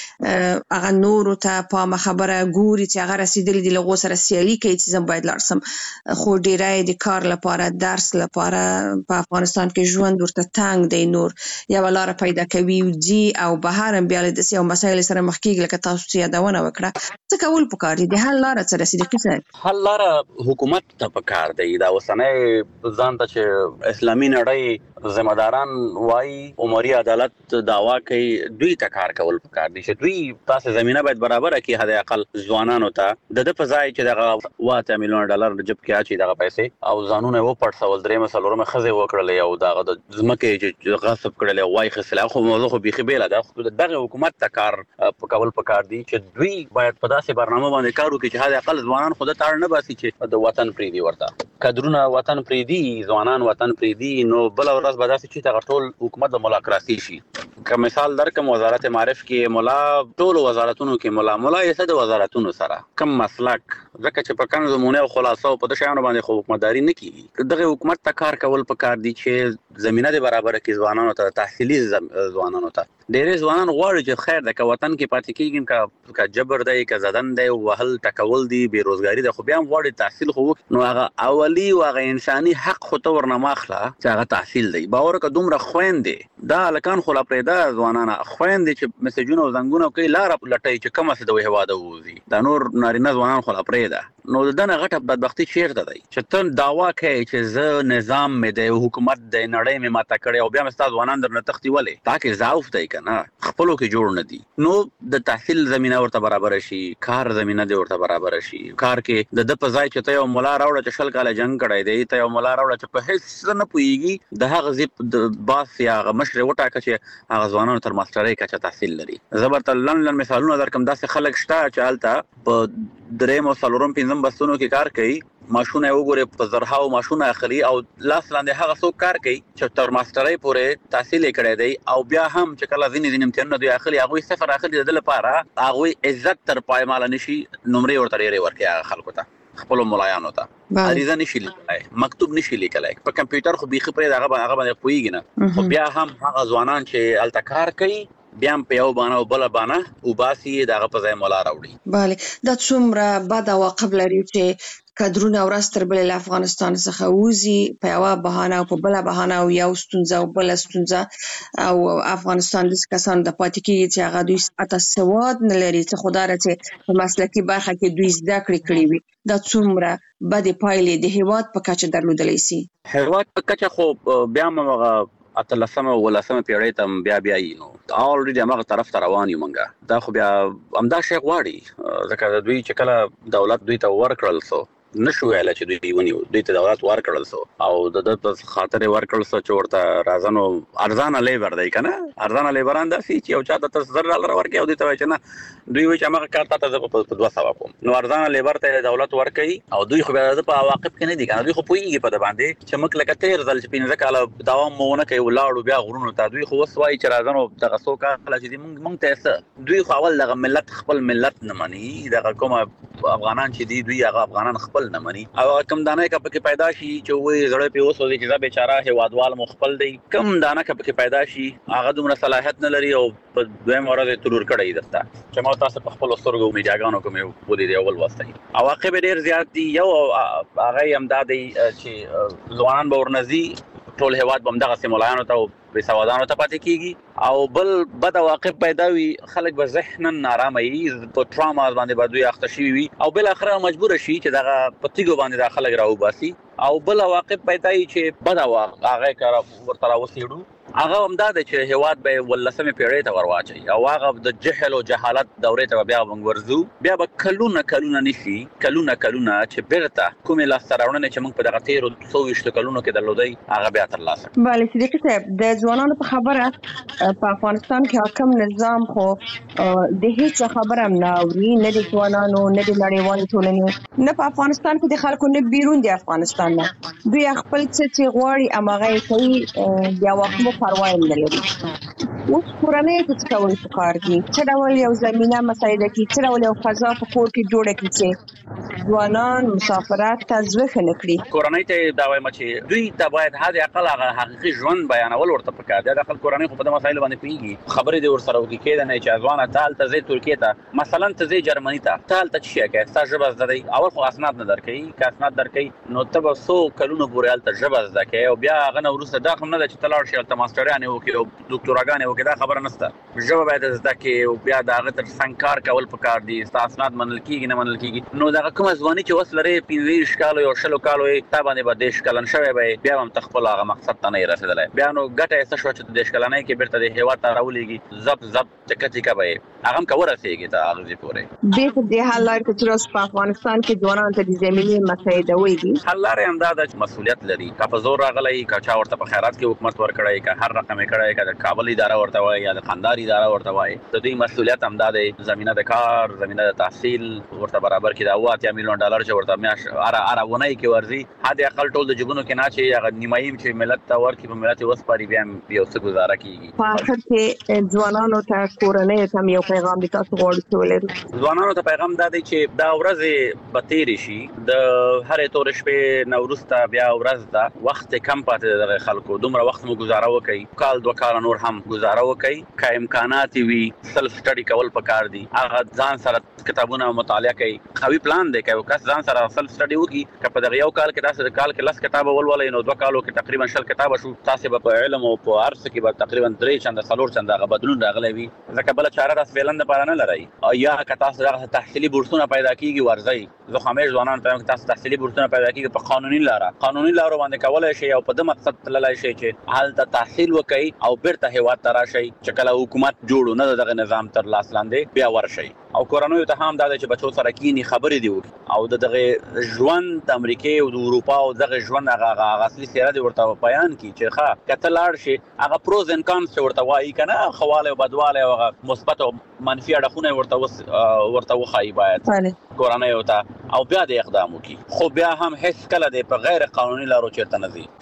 S15: دوی هغه نورو ته په خبره ګوري چې هغه رسیدلي دي له غو سره سیالي کوي چې زم باید لاړ سم خو ډېری د کار لپاره درس لپاره په افغانستان کې ژوند ورته تنګ دی نور یو لاره پیدا کوي دي او بهر هم بیا له داسې یو مسایل سره مخ کېږي لکه تاسو چې یادونه وکړه څه کول پکار دي د حل لاره څه رسیدلي صاحب
S13: حل لاره حکومت ته پکار دی دا اوسنۍ ځان ته چې اسلامي نړۍ ذمہداران وایي عمري عدالت دعوا کوي دوی ته کار کول پکار دي چې دوی تاسو زمينه باید برابر کړي حد اقل ځوانانو ته د د فضای چې دغه واته میلیون ډالر جب کې اچي دغه پیسې او ځانونه و پټ سوال درې مسلورمه خزه وکړلې او دغه د ځمکه چې غصب کړلې وای خسله خو موضوع خو بيخي بیل ده دغه حکومت ته کار کول پکار دي چې دوی باید په داسې برنامه باندې کار وکړي چې حد اقل ځوانان خود ته نه باسي چې د وطن پریدي ورته کډرونه وطن پریدي ځوانان وطن پریدي نو بل ورځ به داسې چې دغه ټول حکومت د ملاقاتي شي که مثال درکم وزارت معارف کې مولا ټول وزارتونو کې مولا مولا یې څه د وزارتونو سره کم مسلک ځکه چې په کانو زمونه او خلاصو په د شانو باندې خو حکومتداري نه کیږي دغه حکومت ته کار کول پکار دي چې زمينه د برابر کې ځوانانو ته تحصیلي ځوانانو ته ډېر ځوانان غواړي چې خیر د وطن کې پاتې کېږي کا جبر دی کا زدن دی وهل ټکول دی بیروزګاری د خو بیا غواړي تحصیل خو نو هغه اولی او هغه انساني حق خو ته ورنه ماخله چې هغه تحصیل دی باور که دومره خويندې دا لکان خو لا پرېدا ځوانانه خويندې چې مسجونه او زنګونه کوي لار لټي چې کومه څه د هواده وځي دا نور نارینه ځوانان خو لا پرېدا نو دنه غټه بدبختی چیرته دی چې ته داوا کوي چې زه نظام مې د حکومت د نړۍ مې ماته کړې او بیا مې ستاسو ځوانان درنه تختی ولې تاکي ضعف دی کنه خپلو کې جوړ نه دي نو د تحصیل زمينه ورته برابر شي کار زمينه دی ورته برابر شي کار کې د د پځای چې ته یو مولا راوړه چې شل کاله جنگ کړی دی ته یو مولا راوړه چې په هیڅ نه پويږي د هغه زیپ د باس یا مشر وټاکه چې هغه ځوانانو تر ماسترۍ کچه تحصیل لري زبرت لندن مثالونه درکم داسې خلک شته چې الته په درېم او څلورم پنځم بستونو کې کار کوي ماشونه وګوره په زرهاو ماشونه اخلي او لاس لاندې هغه څوک کار کوي چې تر ماسترۍ پورې تحصیل کړی دی او بیا هم چې کله ځینې ځینې امتحانونه دوی اخلي هغه صفر اخلي د لپاره هغه عزت تر پایمال نشي نمرې ورته لري ورکه هغه خلکو ته خپل ملایانو ته عریضه نشي لیکلای مکتوب نشي لیکلای په کمپیوټر خو بيخي پرې هغه هغه باندې پويږي نه خو بیا هم هغه ځوانان چې التکار کوي بیا په یو باندې او بل باندې او باسي دغه په ځای مولا راوړي
S15: bale دا څومره بد عواقب لري چې کډرونه ورځ تر بلې له افغانستان څخه وځي په یو بهانه او په بل بهانه او یو ستونزه او بل ستونزه او افغانستان د کسان د پاتې کېږي چې هغه دوی اته سواد نه لري څه خدای چې په مسلکي برخه کې دوی زده کړې کړې وي دا څومره بد پایلې د هیواد په کچه درلودلی سي
S13: هیواد په کچه خو بیا موږ اتلسمه ولسمه پیړۍ ته بیا بیا نو اولریډي هغه طرف ته روان یو مونږه دا خو بیا امدا شیخ غواړي ځکه دوی چې کله دولت دوی ته ورکړل سو نشو ویل چې دوی ونیو دوی ته دولت ورکړل سو او د د خاطر ورکړل سو چې ورته رازانو ارزانه لیبر دی کنه ارزانه لیبران داسي چې او چاته تر زر ډالر ورکړي او دوی ته وایي چې نه دوی وایي چې هغه کار ته په دوه سوا کوم نو ارزانه لیبر ته دولت ورکړي او دوی خو بیا د په عواقب کې نه دي کنه دوی خو پويږي په د باندې چې موږ لکه تیر ځل چې پینځه کاله دوام مونه کوي ولاړو بیا غرونو ته دوی خو وسوي چې رازانو دغه څو کاله چې موږ موږ ته دوی خو اول دغه ملت خپل ملت نه مانی دغه کومه افغانان چې دی دوی هغه افغانان خپل نه مانی او کم دانه کپ کې پیدا شي چې وې زړه په وسو چې دا بیچاره هوادوال مخبل دی کم دانه کپ کې پیدا شي هغه دومره صلاحیت نه لري او په دویم ورځ ترور کړی درته چې ما تاسو په خپل سترګو میډیاګانو کومه ودی دی اول واسطه عواقب ډیر زیات دي یو هغه امدادي چې ځوانان به ورنځي ټول هواد بمدغه سیمولانو ته په سوادانو ته پاتې کیږي او بل بد عواقب پیدا وي خلک به ذهناً نارامه وي په ټراما باندې باندې اخته شي وي او بل اخره مجبور شي چې دغه پتیګو باندې د خلک راو باسي او بل عواقب پیدا وي چې بد عواقب هغه کار ورته راوسیړو هغه هم دا چې هیواد به ولسمه پیړۍ ته ورواچي او هغه د جهل او جهالت دورې ته بیا ورځو بیا به کلونه کلونه نشي کلونه کلونه چې بیرته کومه لاستراونه چې موږ په دغه تیر څو وشت کلونو کې درلودي هغه بیا ترلاسه.
S15: بله صدیقي صاحب د ځوانانو په خبره په افغانستان کې حاکم نظام خو د هیڅ خبره هم نه اوري، نه د ځوانانو نه د نړیوالې ټولنې نه په افغانستان کې د خلکو نه بیرون د افغانستان نه دوی خپل څه چې غواړي هماغه کوي، بیا وخت مو پروا نه لري. اوس کورنۍ ته څه کول پکار دي؟ څه ډول یو زمینه مساعده کې څه ډول یو فضا په کور کې جوړه کړي چې ځوانان مسافرت ته ځوخه نه کړي؟
S13: کورنۍ ته دا وایم چې دوی ته باید هغه اقل هغه حقیقي ژوند بیانول ورته پکار دي. د خپل کورنۍ خو په دې مسایلو باندې پیږي، خبرې دي ورسره وکړي کېده نه چې ځوانه تال ته زی ترکیه ته مثلا ته زی جرمني ته تال ته شي کې ستا ژبه زده دی اول خو اسناد نه درکې که اسناد درکې نو ته به څو کلونو پورې هلته ژبه زده کې او بیا هغه نه وروسته دا هم نه ده چې ته لاړ شې هلته ماسټریانې وکړې او دوکتوراګانې وکړې، دا خبره نشته. ژبه باید زده کې او بیا د هغه تر څنګ کار کول پکار دي، ستا اسناد منل کېږي نه منل کېږي. نو دغه کومه ځواني چې اوس لرې پنځه ویشت کالو یا شلو کالو یې تا باندې به دېرش کلن شوی به بیا هم ته خپل هغه مقصد ته نه یې رسېدلی. بیا نو ګټه یې څه شوه چې د دېرش کلنۍ کې بېرته د هېواد ته راولېږي ضبط ضبط ټکه ټکه به یې هغه هم که ورسېږي ته هغه ځای پورې.
S15: بېرته دې حل لارې ته چې اوس په افغانستان کې ځوانانو ته د زمینې مساعده ویږي،
S13: حل لارې هم دا ده چې مسؤلیت لري، که په زور راغلی که چا ورته په خیرات کې حکومت ورکړی که هر رقم یې کړی که د کابل اداره ورته وایي یا د قندهار اداره ورته وایي، د دوی مسؤلیت هم دا دی زمینه د کار زمینه د تحصیل ورته برابر کړي. د اوه اتیا میلیون ډالر چې ورته میاشت هره هره اونۍ کې ورځي حد اقل ټول د جیبونو کې نه چې هغه نیمایي چې ملت ته ورکړي په ملت یې وسپاري بیا هم یو څه ګزاره کېږي.
S15: په آخر کې ځوانانو ته کورنیو ته هم یو پیغام دی تاسو غواړئ چې ولرئ؟
S13: ځوانانو ته پیغام دا دی چې دا ورځې به تېرې شي، د هرې تورې شپې نه وروسته بیا ورځ ده، وخت کم پاتې دی دغه خلکو، دومره وخت مو ګزاره وکړئ، کال دوه کاله نور هم ګزاره وکړئ، که امکانات وي سلف سټډي کول پکار دي، هغه ځان سره کتابونه مطالعه کوي، قوي پلان دی که یو کس ځان سره سلف سټډي وکړي که په دغه یو کال کې تاسو د کال کې لس کتابه ولولئ نو دوه کالو کې تقریبا شل کتابه شو، تاسو به په علم او په هر څه کې به تقریبا درې چنده څلور چنده هغه بدلون راغلی وي، ځکه بله چاره داسې فعلا دپاره نه لرئ. یا که تاسو دغه تحصیلي بورسونه پیدا کېږي ورځئ، زه خو همیش ځوانانو ته وایم که تاسو تحصیلي بورسونه پیدا کېږي په قانوني لاره قانوني لارو باندې کولی شئ او په ده مقصد تللی شئ چې هلته تحصیل وکړئ او بیرته هېواد ته راشئ چې کله حکومت جوړو نه د دغه نظام تر لاس لاندې بیا ورشئ. او کورنیو ته هم دا دی چې بچو سره کینی خبرې دی وکړي او د دغه ژوند د امریکې او د اروپا او دغه ژوند هغه اصلي څېره دې ورته بیان کړي چې ښه که ته لاړ شې هغه پروز اینډ کانز چې ورته وایي که نه ښه والی او بدوالی او هغه مثبت او منفي اړخونه یې ورته ورته وښایي باید کورنیو ته او بیا د اقدام وکړي، خو بیا هم هیڅ کله دی په غیر قانوني لارو چېرته نه ځي.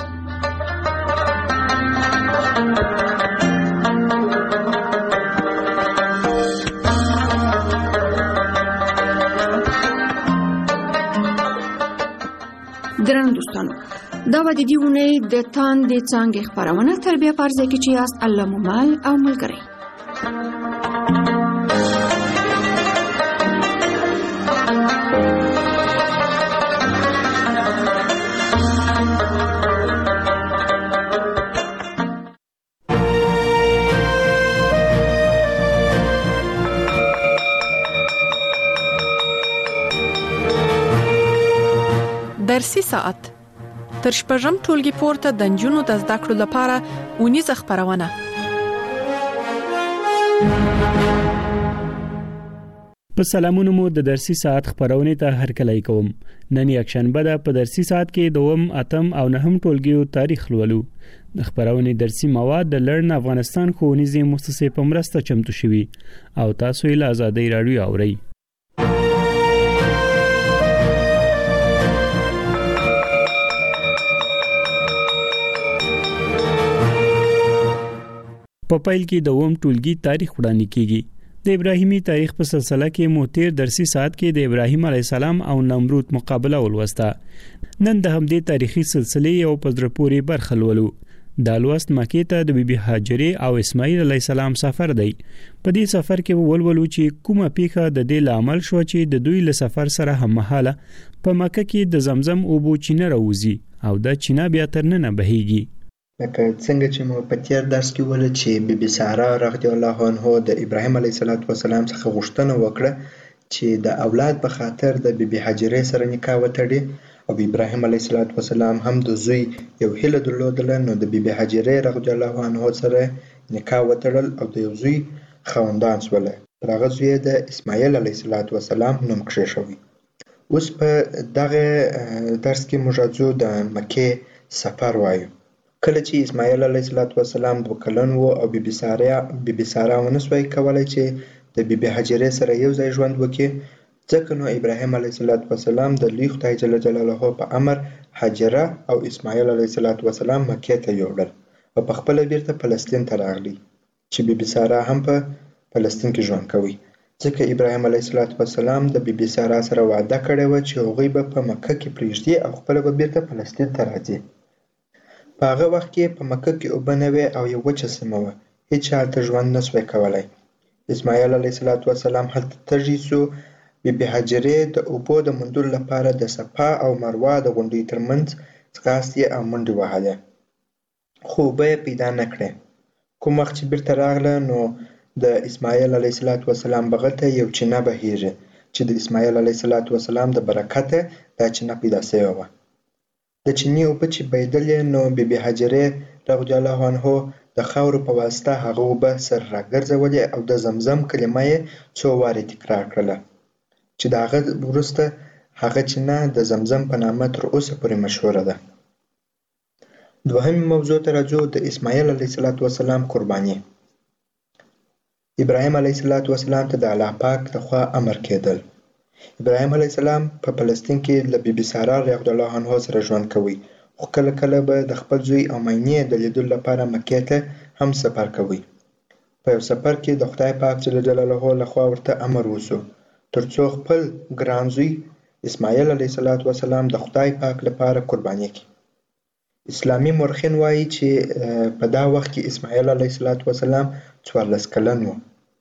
S11: درنو دوستانو دا به د دې اونۍ د تاندې څانګې خپرونه تر بیا په هر ځای کې چې یاست الله مو مل او ملګری.
S8: درسي ساعت تر شپږم ټولګي پورته د نجونو د زده کړو لپاره اونیزه خپرونه.
S16: په سلامونو مو د درسي ساعت خپرونې ته هرکلی کوم. نن یکشنبه ده، په درسي ساعت کې دوم اتم او نهم ټولګیو تاریخ لولو. د خپرونې درسي مواد د لړن افغانستان ښوونیزې مؤسسې په مرسته چمتو شوي او تاسو یې له آزادۍ راډیو اورئ. په پیل کې د اووم ټولګي تاریخ وړاندې کیږي. د ابراهیمي تاریخ په سلسله کې مو تیر درسي ساعت کې د ابراهیم علیه السلام او نمرود مقابله ولوسته. نن د همدې تاریخي سلسلې یو په زړه پورې برخه لولو. دا لوست مکې ته د بیبي هاجرې او اسماعیل علیه السلام سفر دی. په دې سفر کې ولولو چې کومه پیښه د دې لامل شو چې د دوی له سفر سره هممهاله په مکه کې د زمزم اوبو چینه راوځي او دا چینه بیا تر ننه بهیږي.
S17: لکه څنګه چې مو په تیر درس کې ول چې بیبي ساره رضی الله عنها د ابراهیم علیه السلام څخه غوښتنه وکړه چې د اولاد په خاطر د بیبي هاجرې سره نکاح وتړي او ابراهیم علیه السلام هم د زوی یو هیله درلودله، نو د بیبي هاجرې رضی الله عنها سره نکاح وتړل او د یو زوی خاوندان شول. پر هغه زوی د اسماعیل علیه السلام نوم کښېښوی. اوس په دغه درس کې موږ راځو د مکې سفر وایو. کله چې اسماعیل علیه السلام دوه کلن و او بیبي ساره بیبي ساره ونه سوی کولی چې د بیبي هاجرې سره یو ځای ژوند وکړي، ځکه نو ابراهیم علیه السلام د لوی خدای جل جلاله په امر هاجره او اسماعیل علیه السلام مکې ته یوړل او په خپله بیرته فلسطین ته راغلی، چې بیبي ساره هم په فلسطین کې ژوند کوي، ځکه ابراهیم علیه السلام د بیبي ساره سره وعده کړې وه چې هغوی به په مکه کې پرېږدي او خپله به بیرته فلسطین ته راځي. په هغه وخت کې په مکه کې اوبه نه وې او یو وچه سیمه وه، هېچا هلته ژوند نه سوی کولی. اسماعیل علیه السلام هلته تږی سو. بیبي هاجرې د اوبو د موندلو لپاره د صفا او مروه د غونډیو ترمنځ ځغاستې او منډې وهلې، خو اوبه یې پیدا نه کړې. کوم وخت چې بیرته راغله نو د اسماعیل علیه السلام بغل ته یو چینه بهیږي چې د اسماعیل علیه السلام د برکته دا چینه پیدا سوې وه. د چینې اوبه چې بهېدلې نو بیبي هاجرې رضی الله عنها د خاورو په واسطه هغه اوبه سر راګرځولې او د زمزم کلمه یې څو وارې تکرار کړله، چې د هغه وروسته هغه چینه د زمزم په نامه تر اوسه پورې مشهوره ده. دوهمې موضوع ته راځو، د اسماعیل علیه السلام قرباني. ابراهیم علیه السلام ته د الله پاک لخوا امر کېدل. ابراهیم علیه السلام په فلسطین کې له بیبي ساره رضی الله عنها سره ژوند کوي، خو کله کله به د خپل زوی او مینې د لیدلو لپاره مکې ته هم سفر کوي. په یو سفر کې د خدای پاک جل جلاله لخوا ورته امر وسو ترڅو خپل ګران زوی اسماعیل علیه السلام د خدای پاک لپاره قرباني کړي. اسلامي مورخین وایي چې په دا وخت کې اسماعیل علیه السلام څوارلس کلن و.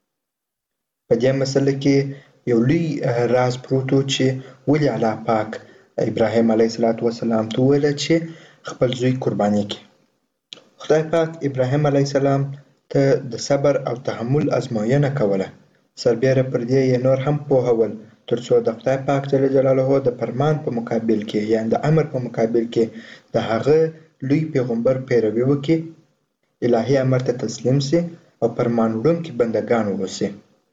S17: په دې مسله کې یو لوی راز پروت و چې ولې الله پاک ابراهیم علیه السلام ته وویل چې خپل زوی قرباني کړي. خدای پاک ابراهیم علیه السلام ته د صبر او تحمل ازموینه کوله، سربیره پر دې یې نور هم پوهول ترڅو د خدای پاک جل جلاله د فرمان په مقابل کې یعنې د امر په مقابل کې د هغه لوی پیغمبر پیروي وکړي، الهي امر ته تسلیم سي او فرمان وړونکي بندګان واوسي.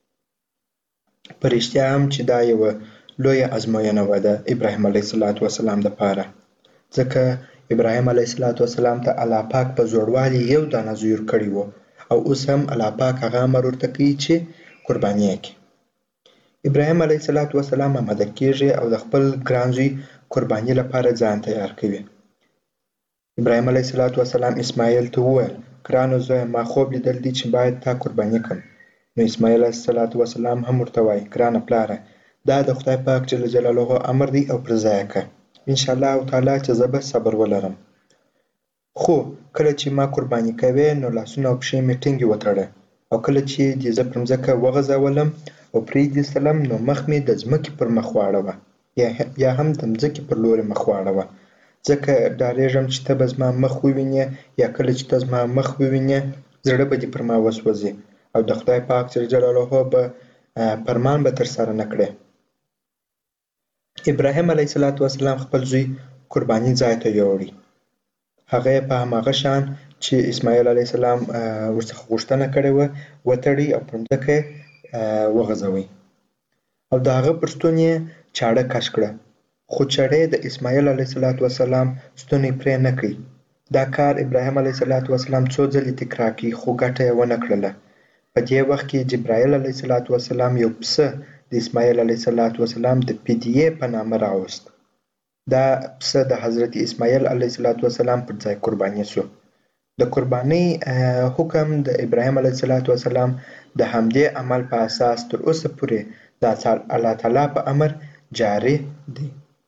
S17: په رښتیا هم چې دا یوه لویه ازموینه وه د ابراهیم علیه السلام دپاره، ځکه ابراهیم علیه السلام ته الله پاک په زوړوالي یو دانه زوی ورکړی و او اوس هم الله پاک هغه امر ورته کوي چې قرباني یې کړي. ابراهیم علیه السلام آماده کېږي او د خپل ګران زوی قرباني لپاره ځان تیار کوي. ابراهیم علیه السلام اسماعیل ته وویل، ګرانو زویه ما خوب لیدل دي چې باید تا قرباني کړم. نو اسماعیل علیه السلام هم ورته وایي، ګرانه پلاره دا د خدای پاک جل جلاله امر دی او پر ځای کړه، انشاءالله تعالی چې زه به صبر ولرم. خو کله چې ما قرباني کوې نو لاسونه او پښې مې ټینګې وتړه او کله چې دې زه پر مځکه وغځولم او پرې دې سلم نو مخ مې د ځمکې پر مخ واړوه یا هم د مځکې پر لورې مخ واړوه، ځکه ډارېږم چې ته به زما مخ ووینې یا کله چې ته زما مخ ووینې زړه به دې پر ما وسوځي او د خدای پاک جل جلاله به فرمان به ترسره نه کړې. ابراهیم علیه السلام خپل زوی قرباني ځای ته یوړی. هغه یې په هماغه شان چې اسماعیل علیه السلام ورڅخه غوښتنه کړې وه وتړی او پر مځکه یې وغځوی او د هغه پر ستون یې چاړه کش کړه، خو چړې د اسماعیل علیه السلام ستونی پرې نه کړي. دا کار ابراهیم علیه السلام څو ځلې تکرار کړي خو ګټه یې ونه کړله. په دې وخت کې جبرائیل علیه السلام یو پسه د اسماعیل علیه السلام د فدیې په نامه راوست. دا پسه د حضرت اسماعیل علیه السلام پر ځای قرباني شو. د قربانۍ حکم د ابراهیم علیه السلام د همدې عمل په اساس تر اوسه پورې د الله تعالی په امر جاری دی.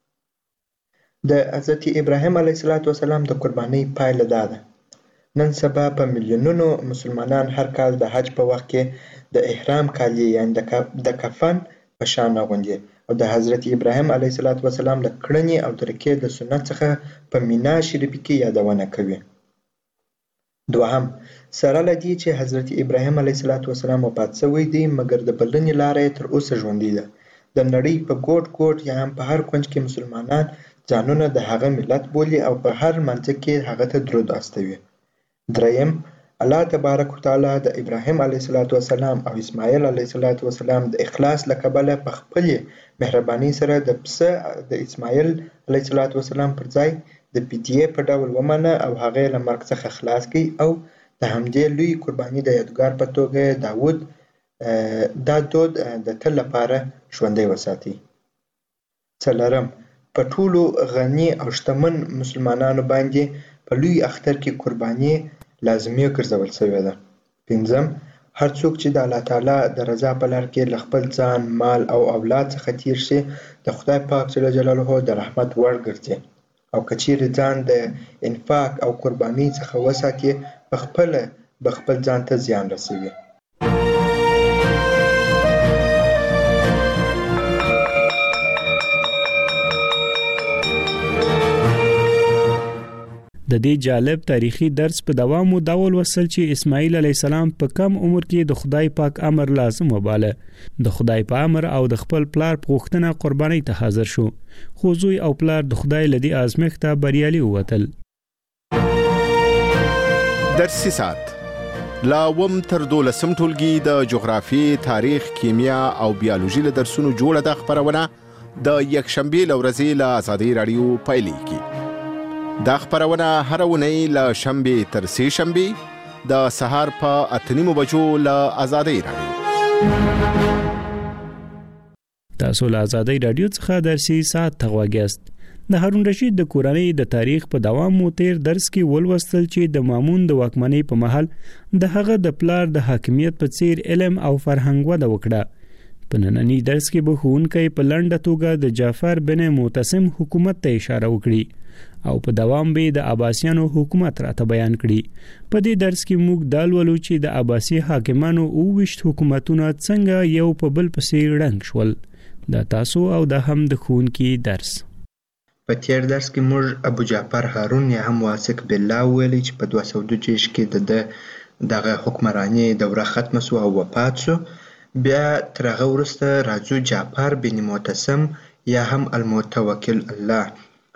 S17: د حضرت ابراهیم علیه السلام د قربانۍ پایله دا ده. نن سبا په میلیونونو مسلمانان هر کال د حج په وخت کې د احرام کالي یعنې د کفن په شان اغوندي او د حضرت ابراهیم علیه السلام د کړنې او طریقې د سنت څخه په مینا شریفه کې یادونه کوي. دوهم، سره له دې چې حضرت ابراهیم علیه السلام وفات شوی دی مګر د بلنې لاره یې تر اوسه ژوندۍ ده. د نړۍ په ګوټ ګوټ یا هم په هر کونج کې مسلمانان ځانونه د هغه ملت بولي او په هر منځ کې هغه ته درود استوي. دریم، الله تبارک وتعالی د ابراهیم علیه السلام او اسماعیل علیه السلام د اخلاص له کبله په خپل مهرباني سره د پسه د اسماعیل علیه السلام پر ځای د فدیې په ډول ومنه او هغه له مرګ څخه خلاص کړي او د همدې لوی قرباني د یادګار په توګه داوود دا دود د تل لپاره ژوندی وساتي. څلورم، په ټولو غني او شتمن مسلمانانو باندې په لوی اختر کې قرباني لازمي ګرځول شوې ده. پنځم، هر څوک چې د الله تعالی د رضا په لار کې له خپل ځان، مال او اولاد څخه تیر شي د خدای پاک جل جلاله د رحمت وړ ګرځي او که چیرې ځان د انفاق او قرباني څخه وساتي په خپله به خپل ځان ته زیان رسوي.
S16: د دې جالب تاریخي درس په دوام او داول وصل چې اسماعیل علی السلام په کم عمر کې د خدای پاک امر لازم وباله. د خدای په امر او د خپل پلار په غوښتنه قرباني ته حاضر شو، خو زوی او پلار د خدای لدی آزمخته بریالي ووتل.
S18: درسي سات لا وم تر دولسم ټولګي د جغرافي، تاریخ، کیمیا او بیولوژي له درسونو جوړه د خبرونه د یکشنبه لورځي له آزادۍ رادیو پایلې کی. دا خبرونه هر ونی له شنبه تر سه شنبه د سهار په اتنیمو بجو له آزادۍ رادیو.
S16: تاسو له آزادۍ رادیو څخه درسي سات تغواګست. د هارون رشید د کورنۍ د تاریخ په دوام مو تیر درس کې ولوستل چې د مامون د واکمنۍ په محل د هغه د پلار د حاکمیت په څیر علم او فرهنګ وده وکړه. په نننی درس کې به ښوونکی په لنډه توګه د جعفر بن معتصم حکومت ته اشاره وکړي او په دوام به د عباسیانو حکومت راته بیان کړي. په دې درس کې موږ دا لولو چې د عباسی حاکمانو اوویشت حکومتونه څنګه یو په بل پسې ړنګ شول. دا تاسو او د هم د ښوونکي درس.
S17: په تیر درس کې موږ ابو جعفر هارون یا هم واثق بالله ویلي چې په دوه سوه دېرش کې د دغه حکمراني دوره ختمه شو او وفات شو. بیا تر هغه وروسته راځو جعفر بن معتصم یا هم المتوکل الله.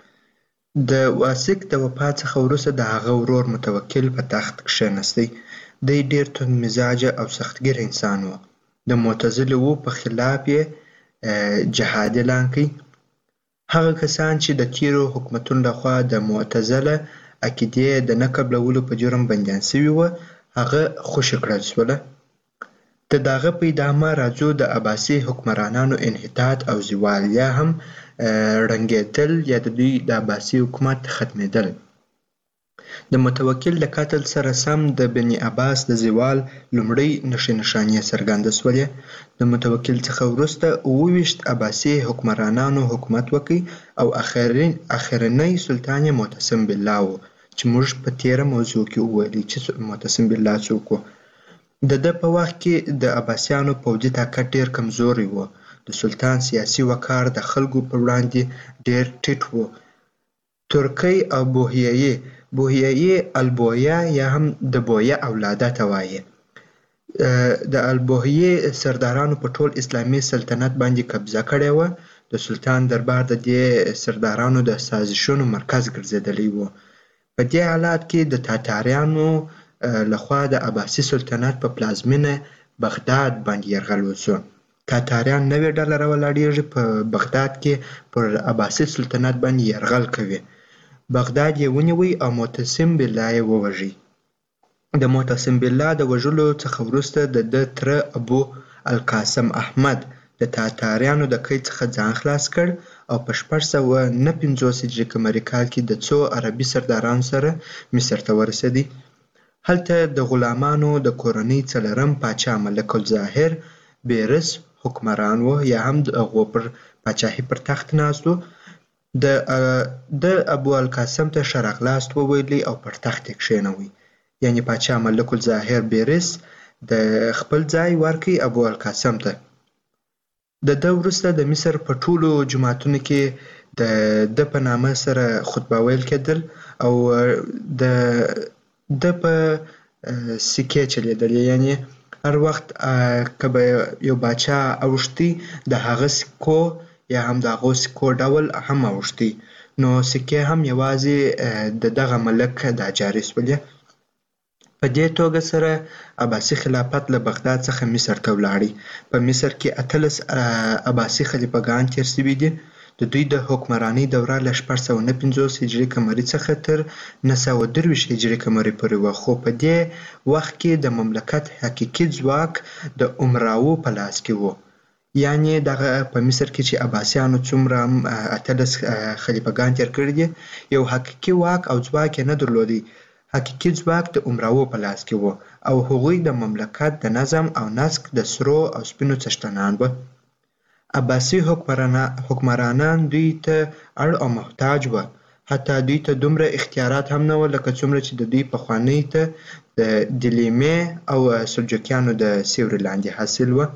S17: د واثق د وفات څخه وروسته د هغه ورور متوکل په تخت کښېنستی. دی ډېر توند مزاجه او سختګیر انسان و. د معتزلو په خلاف یې جهاد اعلان کړ. هغه کسان چې د تیرو حکومتونو لخوا د معتزله عقیدې د نه قبلولو په جرم بندیان شوي وو هغه خوشي کړل شوله. د دغه په ادامه راځو د عباسي حکمرانانو انحطاط او زوال یا هم ړنګېدل یا د دوی د عباسي حکومت ختمېدل. د متوکل د قتل سره سم د بني عباس د زوال لومړۍ نښې نښانې څرګنده شولې. د متوکل څخه وروسته اوویشت عباسي حکمرانانو حکومت وکړ او اخرنی سلطان معتصم بالله و چې موږ په تیره موضوع کې وویلي چې معتصم بالله څوک و. د ده په وخت کې د عباسیانو پوځي طاقت ډېر کمزوری و. د سلطان سیاسي وقار د خلکو پر وړاندې ډېر ټیټ و. ترکی او بوهیایي بوهیایي البویه یا هم د بویه اولاده ته وایي. د البوهیې سردارانو په ټول اسلامي سلطنت باندې قبضه کړې وه. د سلطان دربار د دې سردارانو د سازشونو مرکز ګرځېدلی و. په دې حالات کې د تاتاریانو لخوا د عباسي سلطنت په پلازمینه بغداد باندې یرغل وشو. تاتاریان نوې ډله راولاړېږي په بغداد کې پر عباسي سلطنت باندې یرغل کوي. بغداد یې ونیوی او معتصم بالله یې ووژي. د معتصم بالله د وژلو څخه وروسته د ده تره ابو القاسم احمد د تاتاریانو د قید څخه ځان خلاص کړ او په شپږ سوه نه پنځوس هجري قمري کال کې د څو عربي سردارانو سره مصر ته ورسېدی. هلته د غلامانو د کورنۍ څلورم پاچا ملک الظاهر بیرس حکمران و یا هم د هغو پر پاچاهي پر تخت ناست و. د ابو القاسم ته ښه راغلاست وویلی او پر تخت یې کښېنوی. یعنې پاچا ملک الظاهر بیرس د خپل ځای ورکړ ابو القاسم ته. د ده وروسته د مصر په ټولو جوماتونو کې د ده په نامه سره خطبه ویل کېدل او د ده په سکې چلیدلې. یعنې هر وخت که به یو باچا اوښتی د هغه سکو یا هم د هغو سکو ډول هم اوښتی. نو سکې هم یوازې د دغه ملک دا جاري شولې. په دې توګه سره عباسي خلافت له بغداد څخه مصر ته ولاړی. په مصر کې اتلس عباسي خلیفګان تیر شوي دي. د دوی د حکمرانۍ دوره له شپږ سوه نه پنځوس هجري قمري څخه تر نهه سوه درویشت هجري قمري پورې وه، خو په دې وخت کې د مملکت حقیقي ځواک د امراو په لاس کې و. یعنې دغه په مصر کې چې عباسیانو څومره اتلس خلیفګان تیر کړي دي، یو حقیقي واک او ځواک یې نه درلودی. حقیقي ځواک د امراو په لاس کې و او هغوی د مملکت د نظم او نسق د سرو او سپینو څښتنان وه. عباسي حکمرانان دوی ته اړ او محتاج وه. حتی دوی ته دومره اختیارات هم نه وه لکه څومره چې د دوی پخوانۍ ته د دیلمیې او سلجوقیانو د سیوري لاندې حاصل وه.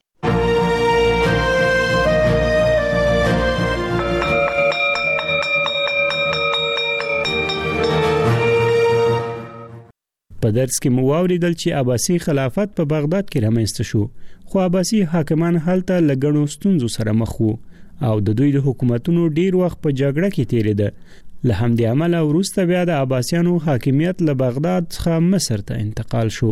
S16: په درس کې مو واوریدل چې عباسي خلافت په بغداد کې رامنځته شو، خو عباسي حاکمان هلته له ګڼو ستونزو سره مخ وو او د دوی د حکومتونو ډیر وخت په جګړه کې تیریده. له همدې امله وروسته بیا د عباسیانو حاکمیت له بغداد څخه مصر ته انتقال شو.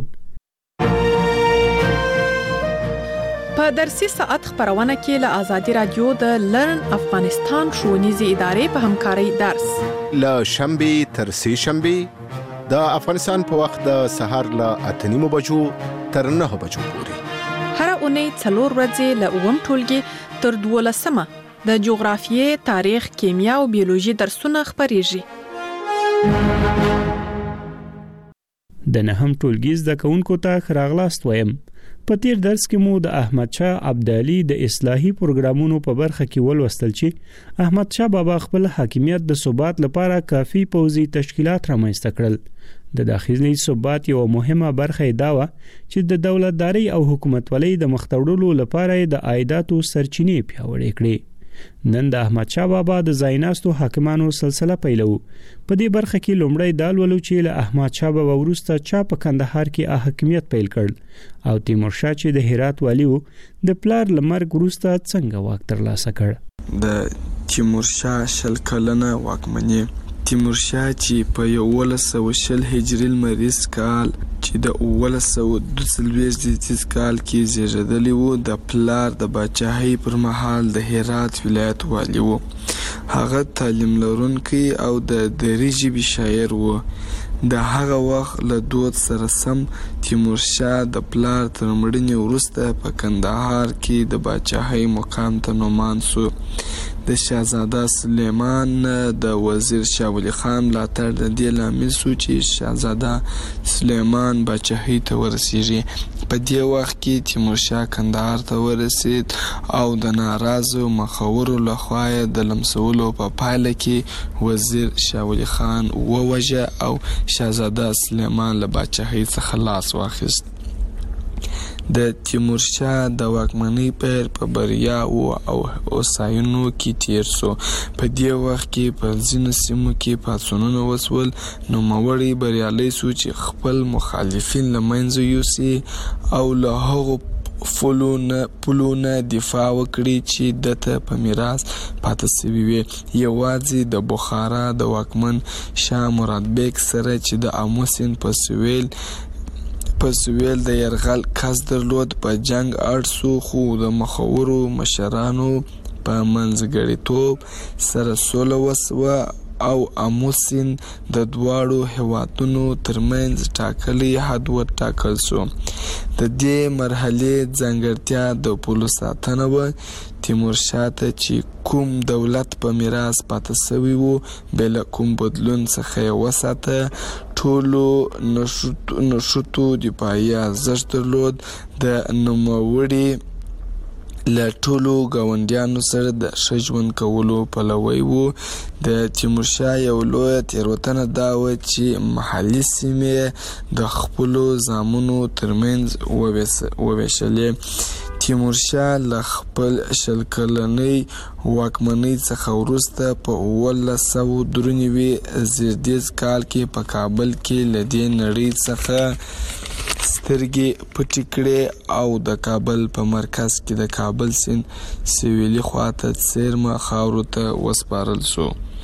S8: په درسي ساعت خبرونه کې له آزادي رادیو د لرن افغانستان ښوونیزې ادارې په همکارۍ درس
S18: له شنبې تر سې شنبې د افغانستان په وخت د سهار له اته نیمو بجو تر نهه بجو پورې.
S8: هر اونۍ څلور ورځې له اووم ټولګي تر دولسمه د جغرافیې، تاریخ، کیمیا او بیولوژي درسونه خپریږي.
S16: د نهم ټولګي زده کوونکو ته ښه راغلاست وایم. په تیر درس کې مو د احمد شاه ابدالي د اصلاحي پروګرامونو په برخه کې ولوستل چې احمد شاه بابا خپل حاکمیت د ثبات لپاره کافي پوځي تشکیلات رامنځته کړل. د داخلي ثبات یو مهمه برخه دا و چې د دولتداري او حکومتولۍ د مخته وړلو لپاره د عایداتو سرچینې پیاوړې کړې. نن د احمد شاه بابا د ځایناستو حاکمانو سلسله پیلو. په دې برخه کې لومړی دا ولولو چې له احمد شاه بابا وروسته چا په کندهار کې حاکمیت پیل کړ او تیمور شاه چې د هرات والی و د پلار لمرګ وروسته څنګه واک ترلاسه کړ.
S19: د تیمور شاه شل کلنه واکمني تیمور شاه چې په یولس سوه شل هجري لمریز کال چې د اوولس سوه دوه څلوېښت زیږدیز کال کې زیږېدلی و، د پلار د پاچاهۍ پر مهال د هرات ولایت والی و. هغه تعلیم لرونکی او د دري ژبې شاعر و. د هغه وخت له دود سره سم تیمور شاه د پلار تر مړینې وروسته په کندهار کې د پاچاهۍ مقام ته نومان شو. د شاهزاده سلیمان د وزیر شاه ولی خان ملاتړ د دې لامل شو چې شاهزاده سلیمان پاچاهۍ ته ورسیږي. په دې وخت کې تیمور شاه کندهار ته ورسید او د ناراضو مخورو لخوا د لمسولو په پایله کې وزیر شاه ولی خان ووژه او شاهزاده سلیمان له پاچاهۍ څخه لاس واخیست. د تیمور شاه د واکمنۍ پیر په بریا او اوساینو کې تیر شو. په دې وخت کې په ځینو سیمو کې پاڅونونه وشول. نوموړی بریالی شو چې خپل مخالفین له منځه یوسي او له هغو پولونه دفاع وکړي چې دته په میراث پاتې شوي وي. یوازې د بخارا د واکمن شاه مراد بیګ سره چې د آمو سیند په سویل په سویل د یرغل کس درلود په جنگ اړ شو، خو د مخورو مشرانو په منځګړیتوب سره سوله وسوه او آمو سیند د دواړو هیوادونو ترمنځ ټاکلی حد وټاکل شو. د دې مرحلې ځانګړتیا د پولو ساتنه وه. تیمور شاه ته چې کوم دولت په میراث پاتې شوی و بې له کوم بدلون څخه یې وساته. ټولو نښتو دفاعي ارزښت درلود. د نوموړي له ټولو ګاونډیانو سره د ښه ژوند کولو پلوی و. د تیمورشاه یو لویه تېروتنه دا وه چې محلي سیمې د خپلو زامنو ترمنځ وویشلې. تیمورشاه له خپل شل کلنۍ واکمنۍ څخه وروسته په اوولس سوه درې نوي زیږدیز کال کې په کابل کې له دې نړۍ څخه سترګې پټې کړې او د کابل په مرکز کې د کابل سیند سویلي خواته څیرمه خاورو ته وسپارل شو.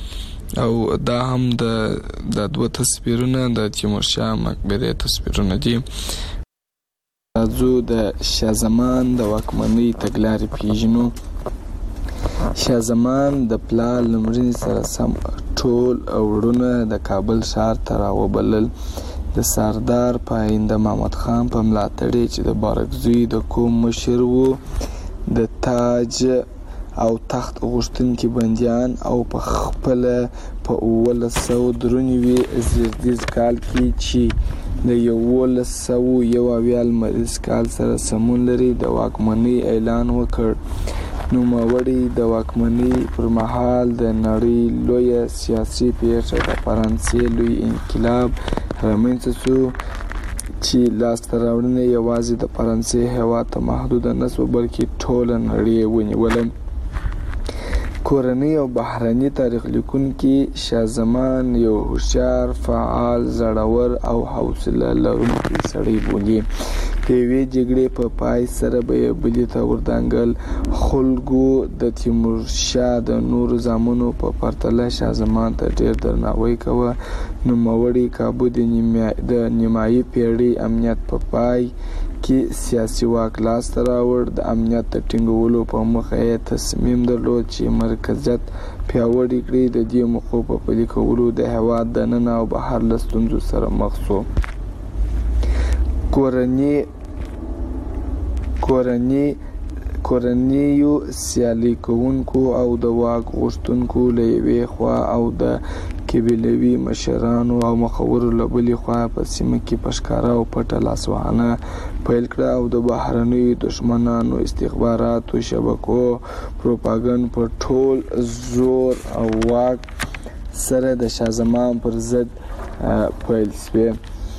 S19: او دا هم د د دوه تصویرونه د تیمورشاه مقبره تصویرونه دي. راځو د شاه زمان د واکمنۍ تګلارې پیژنو. شاه زمان د پلار لمړني سره سم ټول وروڼه د کابل ښار ته راوبلل. د سردار پاینده محمد خان په ملاتړ چې د بارکزوی د کوم مشر وو د تاج او تخت غوښتونکي بندیان او په خپل په اوولس سوه درې نوي زیږدیز کال کې چې د یولس سوه یو اویا لمریز کال سره سمون لري د واکمنۍ اعلان وکړ. نوموړي د واکمنۍ پر مهال د نړۍ لویه سیاسي پیښه د فرانسې لوی انقلاب رامنځته شو چې لاسته راوړنې یوازې د فرانسې هېواد ته محدوده نه شوه بلکې ټوله نړۍ ونیوله. کورنۍ او بهرني تاریخ لیکونکي شاه زمان یو هوښیار، فعال، زړور او حوصله لرونکی سړی بولي. د یوې جګړې په پای سره به یې بلې ته وردانګل. خلکو د تیمورشاه د نورو زامنو په پرتله شاه زمان ته ډېر درناوی کوه. نوموړي کابو د نیمایي پېړۍ امنیت په پای کې سیاسي واک لاسته راوړ. د امنیت د ټینګولو په موخه یې تصمیم درلود چې مرکزیت پیاوړی کړي. د دې موخو په پلي کولو د هېواد دننه او بهر له ستونزو سره مخ شو. کورنۍ کورنۍ کورنیو سیالي کوونکو او د واک غوښتونکو له یوې خوا او د قبیلوي مشرانو او مخورو له بلې خوا په سیمه کې په ښکاره او پټه لاسوهنه پیل کړه او د بهرنیو دښمنانو استخباراتو شبکو پروپاګند په ټول زور او واک سره د شاه زمان پر ضد پیل شوې.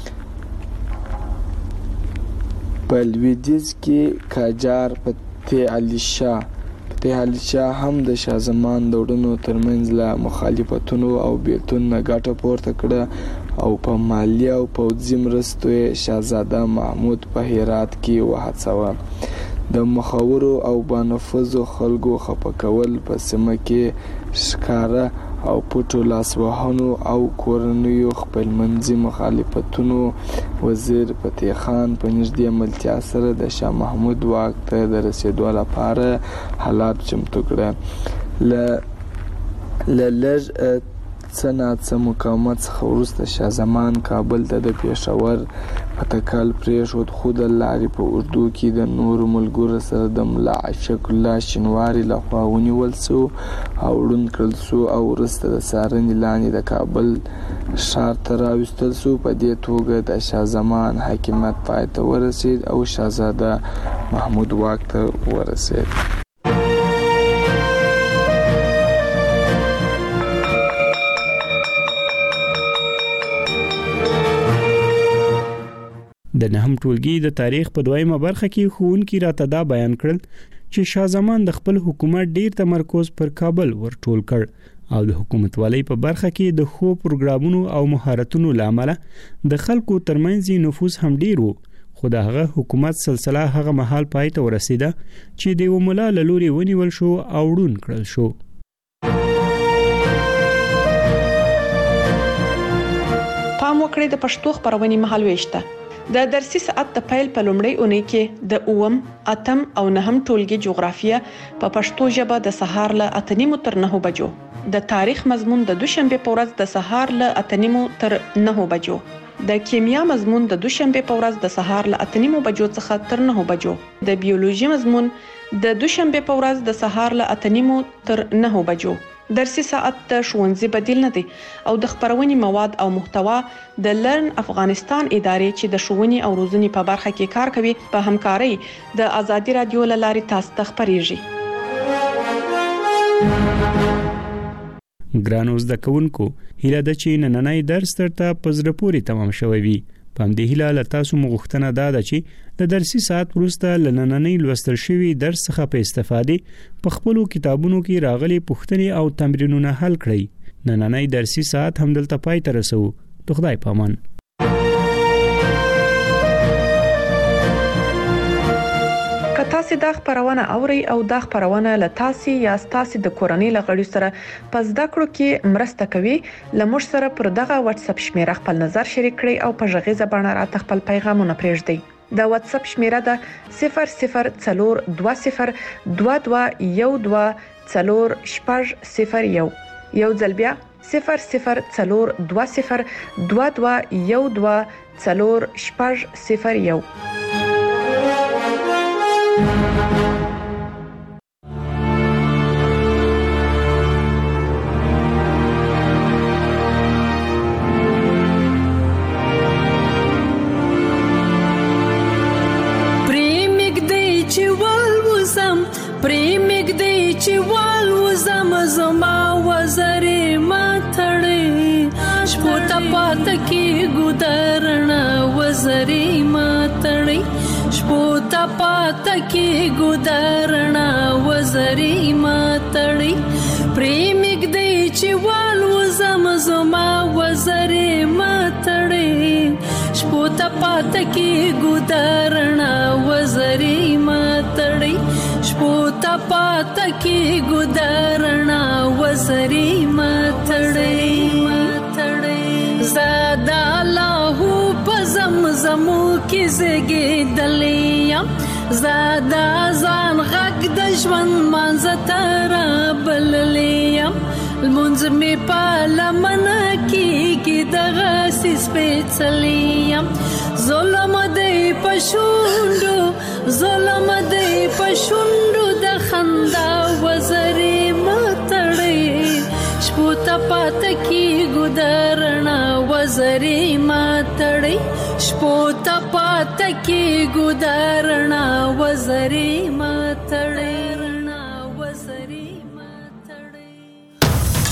S19: په لویدیځ کې قاجار فتح علي شاه فتح علي شاه هم د شاه زمان د وروڼو ترمنځ له مخالفتونو او بیلتون نه ګټه پورته کړه او په مالي او پوځي مرستو یې شاهزاده محمود په هرات کې وهڅاوه. د مخورو او بانفوذو خلکو خفه کول په سیمه کې ښکاره او پټو لاسوهنو او کورنیو خپلمنځي مخالفتونو وزیر فتح خان په نږدې ملتیا سره د شاه محمود واک ته د رسېدو لپاره حالات چمتو کړه. له لږ څه ناڅه مقاومت څخه وروسته شاه زمان کابل ته د پېښور پتکل پرېښود، خو د لارې په اوږدو کې د نورو ملګرو سره د ملا عاشق الله شینواري لخوا ونیول شو او ړوند کړل شو او وروسته د څارنې لاندې د کابل ښار ته راوستل شو. په دې توګه د شاه زمان حاکمیت پای ته ورسېد او شاهزاده محمود واک ته ورسېد.
S16: د نهم ټولګي د تاریخ په دویمه برخه کې ښوونکي راته دا بیان کړل چې شاه زمان د خپل حکومت ډیر تمرکز پر کابل ورټول کړ او د حکومتوالۍ په برخه کې د ښو پروګرامونو او مهارتونو لامل د خلکو ترمنځ نفوذ هم ډیر وو. خو د هغه حکومت سلسله هغه مهال پای ته ورسیده چې د یو ملا له لوري ونیول شو او ړوند کړل شو.
S8: پام وکړئ د پښتو خبرونې مهالويشته. د درسي ساعت د پیل په لومړۍ اونۍ کې د اوم، اتم او نهم ټولګي جغرافیه په پښتو ژبه د سهار له اته نیمو تر نهو بجو، د تاریخ مضمون د دوشنبه په ورځ د سهار له اته نیمو تر نهو بجو، د کیمیا مضمون د دوشنبه په ورځ د سهار له اته نیمو بجو څخه تر نهو بجو، د بیولوژي مضمون د دوشنبه په ورځ د سهار له اته نیمو تر نهو بجو. درسي ساعت د ښوونځي بدیل نه دی او د خبرونې مواد او محتوا د لرن افغانستان ادارې چې د ښوونې او روزنې په برخه کې کار کوي په همکارۍ د ازادي رادیو له لارې تاسو ته خبرېږي.
S16: ګرانو زده کوونکو، هیله ده چې نننی درس ترته په زړه پورې تمام شوی وي. په همدې هیله له تاسو مو غوښتنه دا ده چې د درسي ساعت وروسته له نننۍ لوستل شوي درس څخه په استفادې په خپلو کتابونو کې راغلي پوښتنې او تمرینونه حل کړئ. نننۍ درسي ساعت همدلته پای ته رسوو. د خدای په امان.
S8: که تاسو تاسو د خبرونه اوري او د خبرونه له تاسو یا تاسو د کورنۍ لغړی سره پس د کړو کې مرسته کوي لمر سره پر دغه واتس اپ شمیره خپل نظر شریک کړئ او په ژغه زبانه را خپل پیغامونه پرېږدئ د واتس اپ شمیره د صفر صفر څلور دوه صفر دوه دوه یو دوه څلور شپږ صفر یو یو ځل بیا صفر صفر څلور دوه صفر دوه دوه یو دوه څلور شپږ صفر یو
S20: پریمګ دی چې وال وزم زما وزرې ماتړې شپو ته پات کې ګودرنا وزرې ماتړې شپو ته پات کې ګودرنا وزرې ماتړې پریمګ دی چې وال وزم زما وزرې ماتړې شپو ته پات کې ګودرنا وزرې ماتړې شپوتا پاتا کی گدارنا وزری ماتڑی زادا لاہو پزمزمو کی زگی دلیم زادا زان غک دشمن منزتارا بللیم المنز می پالمنا کی کی دغاسی سپیڅلیم ظلم دی پشوندو ظلم دی پشوندو د خندا وزری ماتړې شپو ته پات کی ګدارنا وزری ماتړې شپو ته پات کی ګدارنا وزری ماتړې